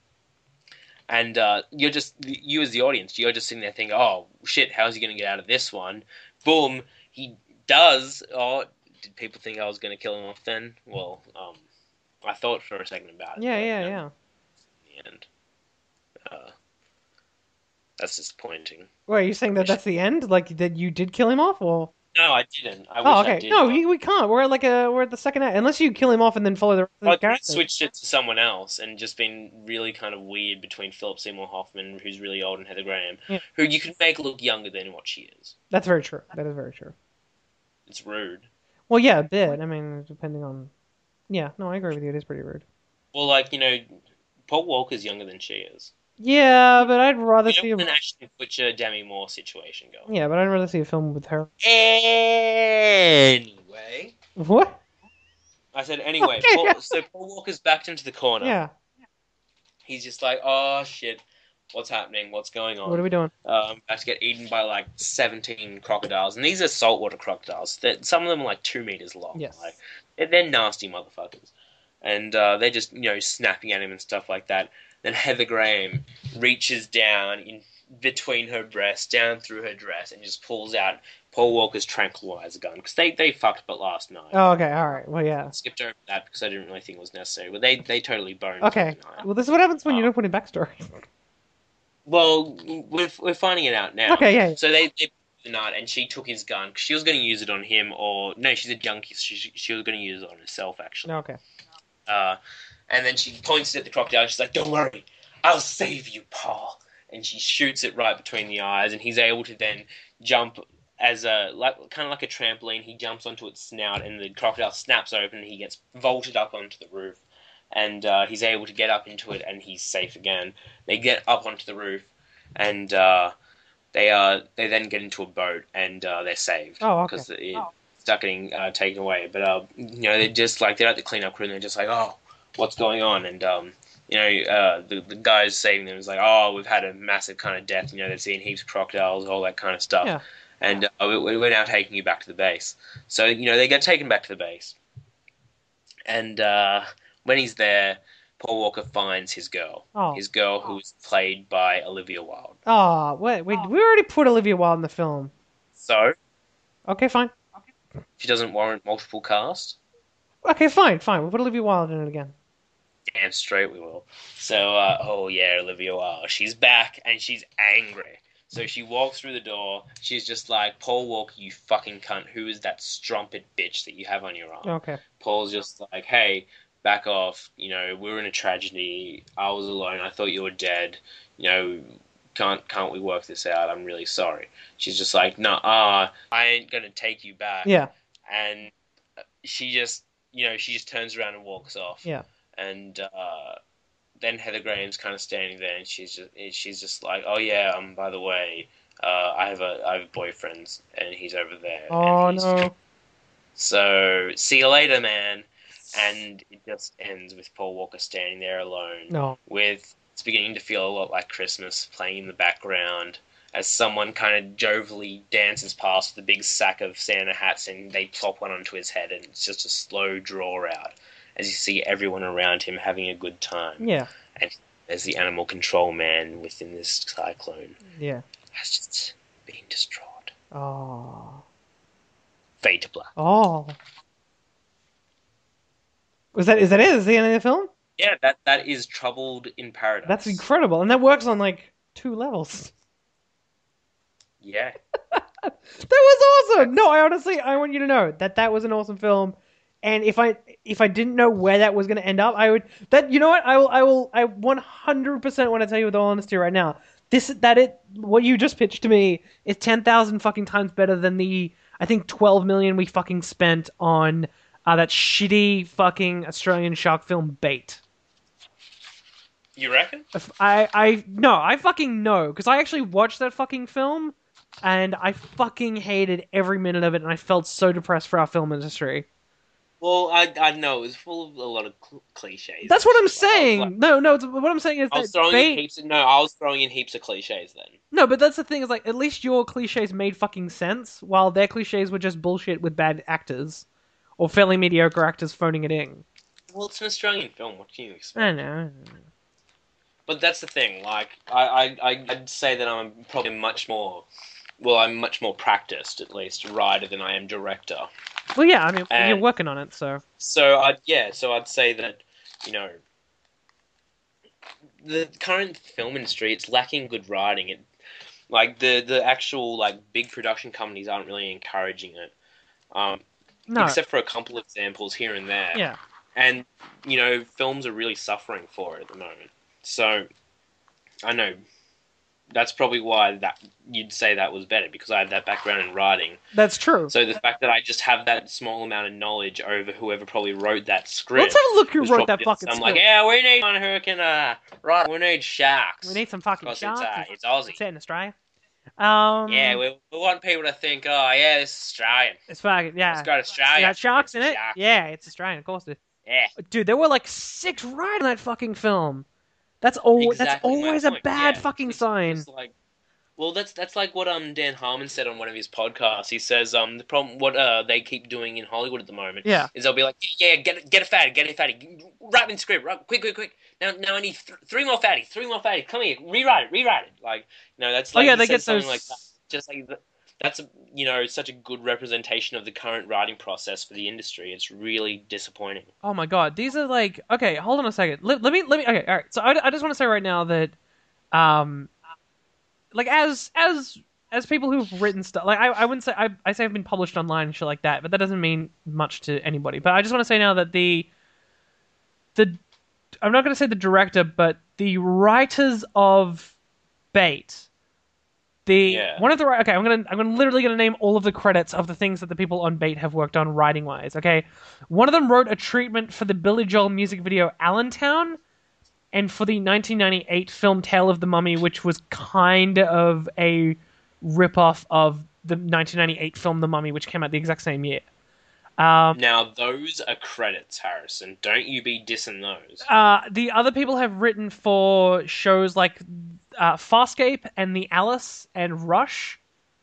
and uh, you're just you as the audience, you're just sitting there thinking, oh shit, how's he going to get out of this one? Boom, he does. Oh, did people think I was going to kill him off then? Well, um, I thought for a second about it. Yeah, but yeah, no, yeah. in the end, uh, that's disappointing. Wait, are you saying that that's the end? Like that you did kill him off, or? No, I didn't. I wish Oh, I okay. did. No, but we, we can't. We're at like a we're at the second act. Unless you kill him off and then follow the rest of I the could have characters. switched it to someone else and just been really kind of weird between Philip Seymour Hoffman, who's really old, and Heather Graham, Yeah. who you could make look younger than what she is. That's very true. That is very true. It's rude. Well, yeah, a bit. I mean, depending on. Yeah, no, I agree with you. It is pretty rude. Well, like, you know, Paul Walker's younger than she is. Yeah, but I'd rather You see know, a an Ashton Kutcher, Demi Moore situation going. yeah, but I'd rather see a film with her. Anyway. What? I said anyway. Okay. Paul, so Paul Walker's backed into the corner. Yeah. He's just like, oh, shit. What's happening? What's going on? What are we doing? Um, about to get eaten by like seventeen crocodiles, and these are saltwater crocodiles. That some of them are like two meters long. Yes. Like they're, they're nasty motherfuckers, and uh, they're just you know snapping at him and stuff like that. Then Heather Graham reaches down in between her breasts, down through her dress, and just pulls out Paul Walker's tranquilizer gun because they they fucked but last night. Oh, okay. All right. Well, yeah. I skipped over that because I didn't really think it was necessary, but they they totally boned. Okay. tonight. Well, this is what happens when you Oh. don't put in backstory. Well, we're we're finding it out now. Okay. Yeah. So they, they the nut, and she took his gun because she was going to use it on him, or no, she's a junkie. So she she was going to use it on herself actually. Okay. Uh, and then she points at the crocodile. And she's like, "Don't worry, I'll save you, Paul." And she shoots it right between the eyes, and he's able to then jump as a like kind of like a trampoline. He jumps onto its snout, and the crocodile snaps open, and he gets vaulted up onto the roof. And uh, he's able to get up into it, and he's safe again. They get up onto the roof, and uh, they uh, they then get into a boat, and uh, they're saved Oh, okay. because it stuck getting uh, taken away. But uh, you know, they're just like they're at the cleanup crew, and they're just like, "Oh, what's going on?" And um, you know, uh, the the guys saving them is like, oh, we've had a massive kind of death. You know, they've seen heaps of crocodiles, all that kind of stuff. Yeah. And uh, we, we're now taking you back to the base. So you know, they get taken back to the base, and uh, when he's there, Paul Walker finds his girl. Oh. His girl, who's played by Olivia Wilde. Oh, wait, wait, we already put Olivia Wilde in the film. So Okay, fine. she doesn't warrant multiple cast. Okay, fine, fine. We'll put Olivia Wilde in it again. Damn straight we will. So, uh, oh yeah, Olivia Wilde. She's back and she's angry. So she walks through the door. She's just like, Paul Walker, you fucking cunt. Who is that strumpet bitch that you have on your arm? Okay. Paul's just like, hey, back off. You know, we were in a tragedy. I was alone. I thought you were dead. You know, can't can't we work this out? I'm really sorry. She's just like, nah, uh, I ain't gonna take you back. Yeah. And she just, you know, she just turns around and walks off. Yeah. And uh, then Heather Graham's kind of standing there, and she's just she's just like, oh yeah, um, by the way, uh, I have a I have a boyfriend, and he's over there. Oh and he's... no. So see you later, man. And it just ends with Paul Walker standing there alone. No. With it's beginning to feel a lot like Christmas playing in the background as someone kind of jovially dances past with a big sack of Santa hats, and they plop one onto his head, and it's just a slow draw out as you see everyone around him having a good time. Yeah. And as the animal control man within this cyclone Yeah. has just been destroyed. Oh. Fade to black. Oh. Was that is that it? Is the end of the film? Yeah, that that is Troubled in Paradise. That's incredible, and that works on like two levels. Yeah. That was awesome. No, I honestly, I want you to know that that was an awesome film. And if I if I didn't know where that was going to end up, I would that you know what I will I will I one hundred percent want to tell you with all honesty right now. This that it what you just pitched to me is ten thousand fucking times better than the I think twelve million we fucking spent on uh, that shitty fucking Australian shark film Bait. You reckon? I I no I fucking know because I actually watched that fucking film and I fucking hated every minute of it, and I felt so depressed for our film industry. Well, I I know it was full of a lot of cl- cliches. That's what I'm Like, saying. like, no, no. It's, what I'm saying is I was that throwing Bait... in heaps. Of, no, I was throwing in heaps of cliches then. No, but that's the thing is like at least your cliches made fucking sense, while their cliches were just bullshit with bad actors or fairly mediocre actors phoning it in. Well, it's an Australian film. What can you expect? I know. But that's the thing. Like, I I I'd say that I'm probably much more. Well, I'm much more practiced, at least, writer than I am director. Well, yeah. I mean, And- you're working on it, so So I yeah, so I'd say that, you know, the current film industry, it's lacking good writing. It like the the actual like big production companies aren't really encouraging it. Um, no. except for a couple of examples here and there. Yeah. And you know, films are really suffering for it at the moment. So I know that's probably why that you'd say that was better, because I have that background in writing. That's true. So the fact that I just have that small amount of knowledge over whoever probably wrote that script. Let's have a look who was wrote that probably fucking some script. like, yeah, we need one who can uh, write. We need sharks. We need some fucking Because sharks. it's, uh, it's Aussie. It's set in Australia. Um, Yeah, we, we want people to think, oh yeah, this is Australian. It's fucking yeah. It's got Australia. It got sharks in it. Shark. Yeah, it's Australian, of course. It. Yeah. Dude, there were like six right in that fucking film. That's always that's Exactly my always a point, bad yeah. fucking It's sign. just like, well, that's that's like what um Dan Harmon said on one of his podcasts. He says um the problem what uh they keep doing in Hollywood at the moment Yeah. is they'll be like, yeah, yeah, get get a fatty, get a fatty, write in script, right, quick, quick, quick. Now now I need th- three more fatty, three more fatty. Come here, rewrite it, rewrite it. Like, you know, that's Oh like yeah, he they says get something those. like that. Just like th- that's a, you know, such a good representation of the current writing process for the industry. It's really disappointing. Oh my god, these are like okay. Hold on a second. Let, let me let me. Okay, all right. So I, I just want to say right now that, um, like as as as people who've written stuff, like I, I wouldn't say I I say I've been published online and shit like that, but that doesn't mean much to anybody. But I just want to say now that the the I'm not going to say the director, but the writers of Bait. The Yeah. one of the okay, I'm gonna I'm gonna literally gonna name all of the credits of the things that the people on Bait have worked on writing wise. Okay, one of them wrote a treatment for the Billy Joel music video Allentown, and for the nineteen ninety-eight film Tale of the Mummy, which was kind of a rip-off of the nineteen ninety-eight film The Mummy, which came out the exact same year. Um, Now those are credits, Harrison. Don't you be dissing those. uh, the other people have written for shows like uh, Farscape and The Alice and Rush.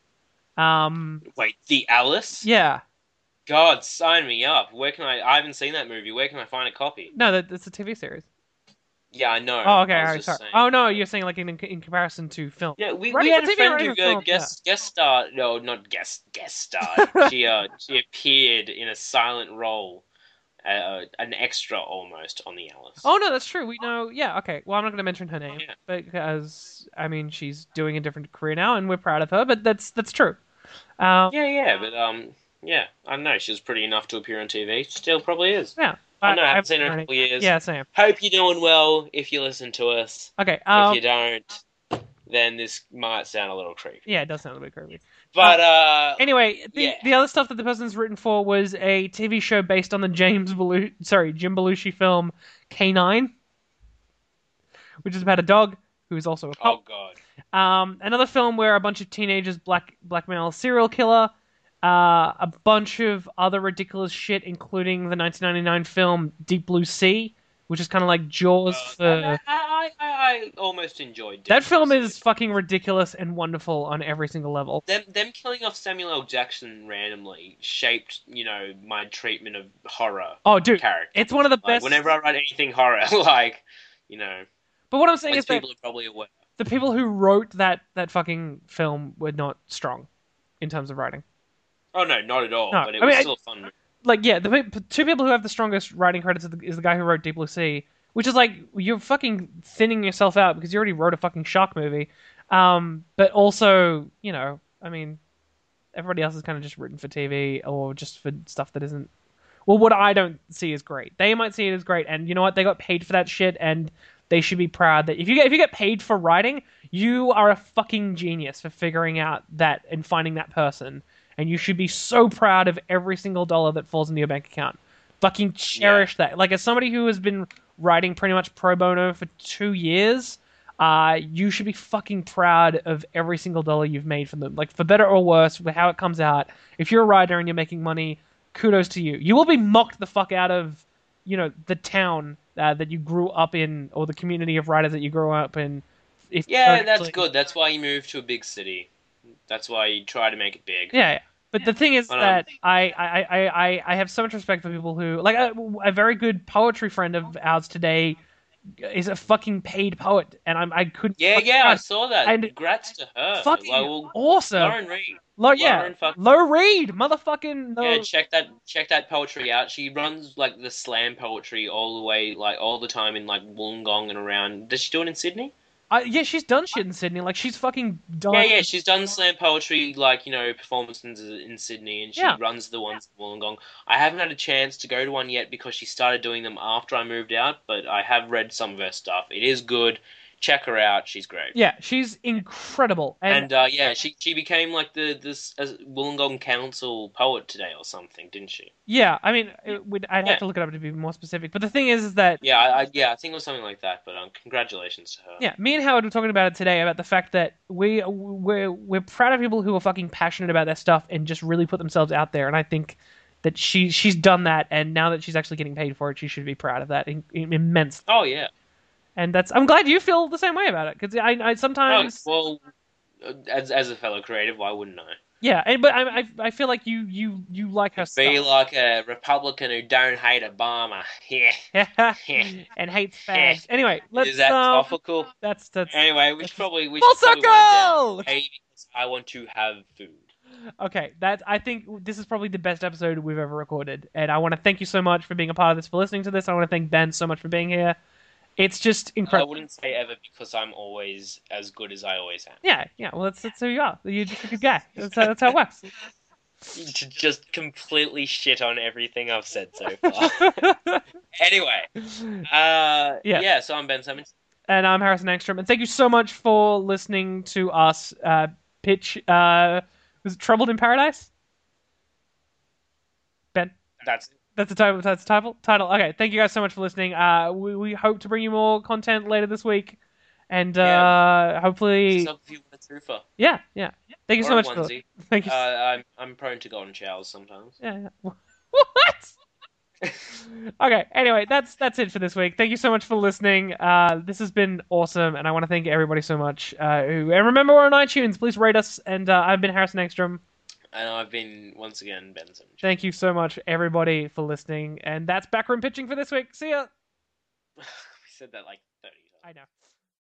Um, Wait, The Alice? yeah, God, sign me up. Where can I? I haven't seen that movie. Where can I find a copy? no, that, that's a T V series. Yeah, I know. Oh, okay, I all was right, just sorry. saying. Oh no, you're saying like in in comparison to film. Yeah, we, we Writing had for a T V or friend writing who for uh, film, guest guest starred. No, not guest guest starred. she uh she appeared in a silent role, uh, an extra almost on the Alice. Oh no, that's true. We know. Yeah, okay. Well, I'm not going to mention her name Yeah. because I mean she's doing a different career now, and we're proud of her. But that's that's true. Um, Yeah, yeah, but um, yeah, I don't know. She was pretty enough to appear on T V. Still probably is. yeah. I know. I haven't I've seen her in a learning. couple years. Yeah, same. Hope you're doing well. If you listen to us, Okay. if Um, you don't, then this might sound a little creepy. yeah, it does sound a bit creepy. But uh, Anyway, the yeah. the other stuff that the person's written for was a T V show based on the James Belushi, sorry, Jim Belushi film K nine, which is about a dog who is also a Oh cop. god. Um, another film where a bunch of teenagers black blackmail a serial killer. Uh, a bunch of other ridiculous shit, including the nineteen ninety-nine film Deep Blue Sea, which is kind of like Jaws Uh, for. I, I, I, I almost enjoyed That Deep film Blue is Sea. fucking ridiculous and wonderful on every single level. Them, them killing off Samuel L. Jackson randomly shaped, you know, my treatment of horror Oh, dude, characters. it's one of the Like, best. whenever I write anything horror, like, you know, But what I'm saying as is that people are probably aware. the people who wrote that that fucking film were not strong in terms of writing. Oh no, not at all. No, But it I was mean, I- still a fun. movie. Like, yeah, the pe- two people who have the strongest writing credits is the, is the guy who wrote Deep Blue Sea, which is like you're fucking thinning yourself out because you already wrote a fucking shark movie. Um, but also, you know, I mean, everybody else is kind of just written for T V or just for stuff that isn't. Well, what I don't see as great. They might see it as great, and you know what? They got paid for that shit, and they should be proud that if you get if you get paid for writing, you are a fucking genius for figuring out that and finding that person. And you should be so proud of every single dollar that falls into your bank account. Fucking cherish that. Like, as somebody who has been writing pretty much pro bono for two years, uh, you should be fucking proud of every single dollar you've made from them. Like, for better or worse, with how it comes out. If you're a writer and you're making money, kudos to you. You will be mocked the fuck out of, you know, the town uh, that you grew up in, or the community of writers that you grew up in. If Yeah, that's actually- good. That's why you moved to a big city. That's why you try to make it big. Yeah, yeah. But the thing is But, um, that I, I, I, I, I have so much respect for people who like a, a very good poetry friend of ours today is a fucking paid poet, and I'm I couldn't. Yeah, fucking- yeah, I saw that. And- Congrats to her. fucking Like, well, awesome. Lauren Reed. Lo- yeah, Lauren fucking- Low Reed, motherfucking. Yeah, no- check that check that poetry out. She runs like the slam poetry all the way, like all the time in like Wollongong and around. Does she do it in Sydney? I, yeah, she's done shit in Sydney. Like she's fucking done. Yeah, yeah, she's done slam poetry, like, you know, performances in Sydney, and she Yeah. runs the ones in Wollongong. I haven't had a chance to go to one yet because she started doing them after I moved out, but I have read some of her stuff. It is good. Check her out. She's great. Yeah, she's incredible. And, And, uh, yeah, she she became like the this uh, Wollongong Council poet today or something, didn't she? yeah, I mean, it would, I'd Yeah. have to look it up to be more specific. But the thing is, is that Yeah, I, I yeah, I think it was something like that. But um, congratulations to her. yeah, me and Howard were talking about it today about the fact that we we're we're proud of people who are fucking passionate about their stuff and just really put themselves out there. And I think that she she's done that, and now that she's actually getting paid for it, she should be proud of that in, in, immensely. Oh yeah. And that's I'm glad you feel the same way about it because I I Oh, sometimes well, uh, as as a fellow creative, why wouldn't I? yeah, and, but I, I I feel like you you you like her Be stuff. like a Republican who don't hate Obama. Yeah. and hates fags. Anyway, let's Is that um, topical? that's that's Anyway, we should probably we full should probably wind circle. down. A, because I want to have food. Okay, that I think this is probably the best episode we've ever recorded, and I want to thank you so much for being a part of this, for listening to this. I want to thank Ben so much for being here. It's just I incredible. wouldn't say ever because I'm always as good as I always am. Yeah, yeah. Well, that's that's who you are. You're just a good guy. That's how, that's how it works. You should just completely shit on everything I've said so far. Anyway, uh, Yeah. yeah. So I'm Ben Simmons. And I'm Harrison Angstrom, and thank you so much for listening to us uh, pitch. Uh, was it Troubled in Paradise? Ben. That's it. That's the title. That's the title. Title. Okay. Thank you guys so much for listening. Uh, we we hope to bring you more content later this week, and uh, Yeah. hopefully, Sub if you want a trooper. yeah, yeah. Thank you Or so a much for. onesie. Thank you. Uh, I'm I'm prone to golden showers sometimes. yeah, yeah. What? Okay, anyway, that's that's it for this week. Thank you so much for listening. Uh, this has been awesome, and I want to thank everybody so much. Uh, who, and remember, we're on iTunes. Please rate us. And uh, I've been Harrison Ekstrom. And I've been, once again, Benson. Thank you so much, everybody, for listening. And that's Backroom Pitching for this week. See ya! We said that like thirty times. I know.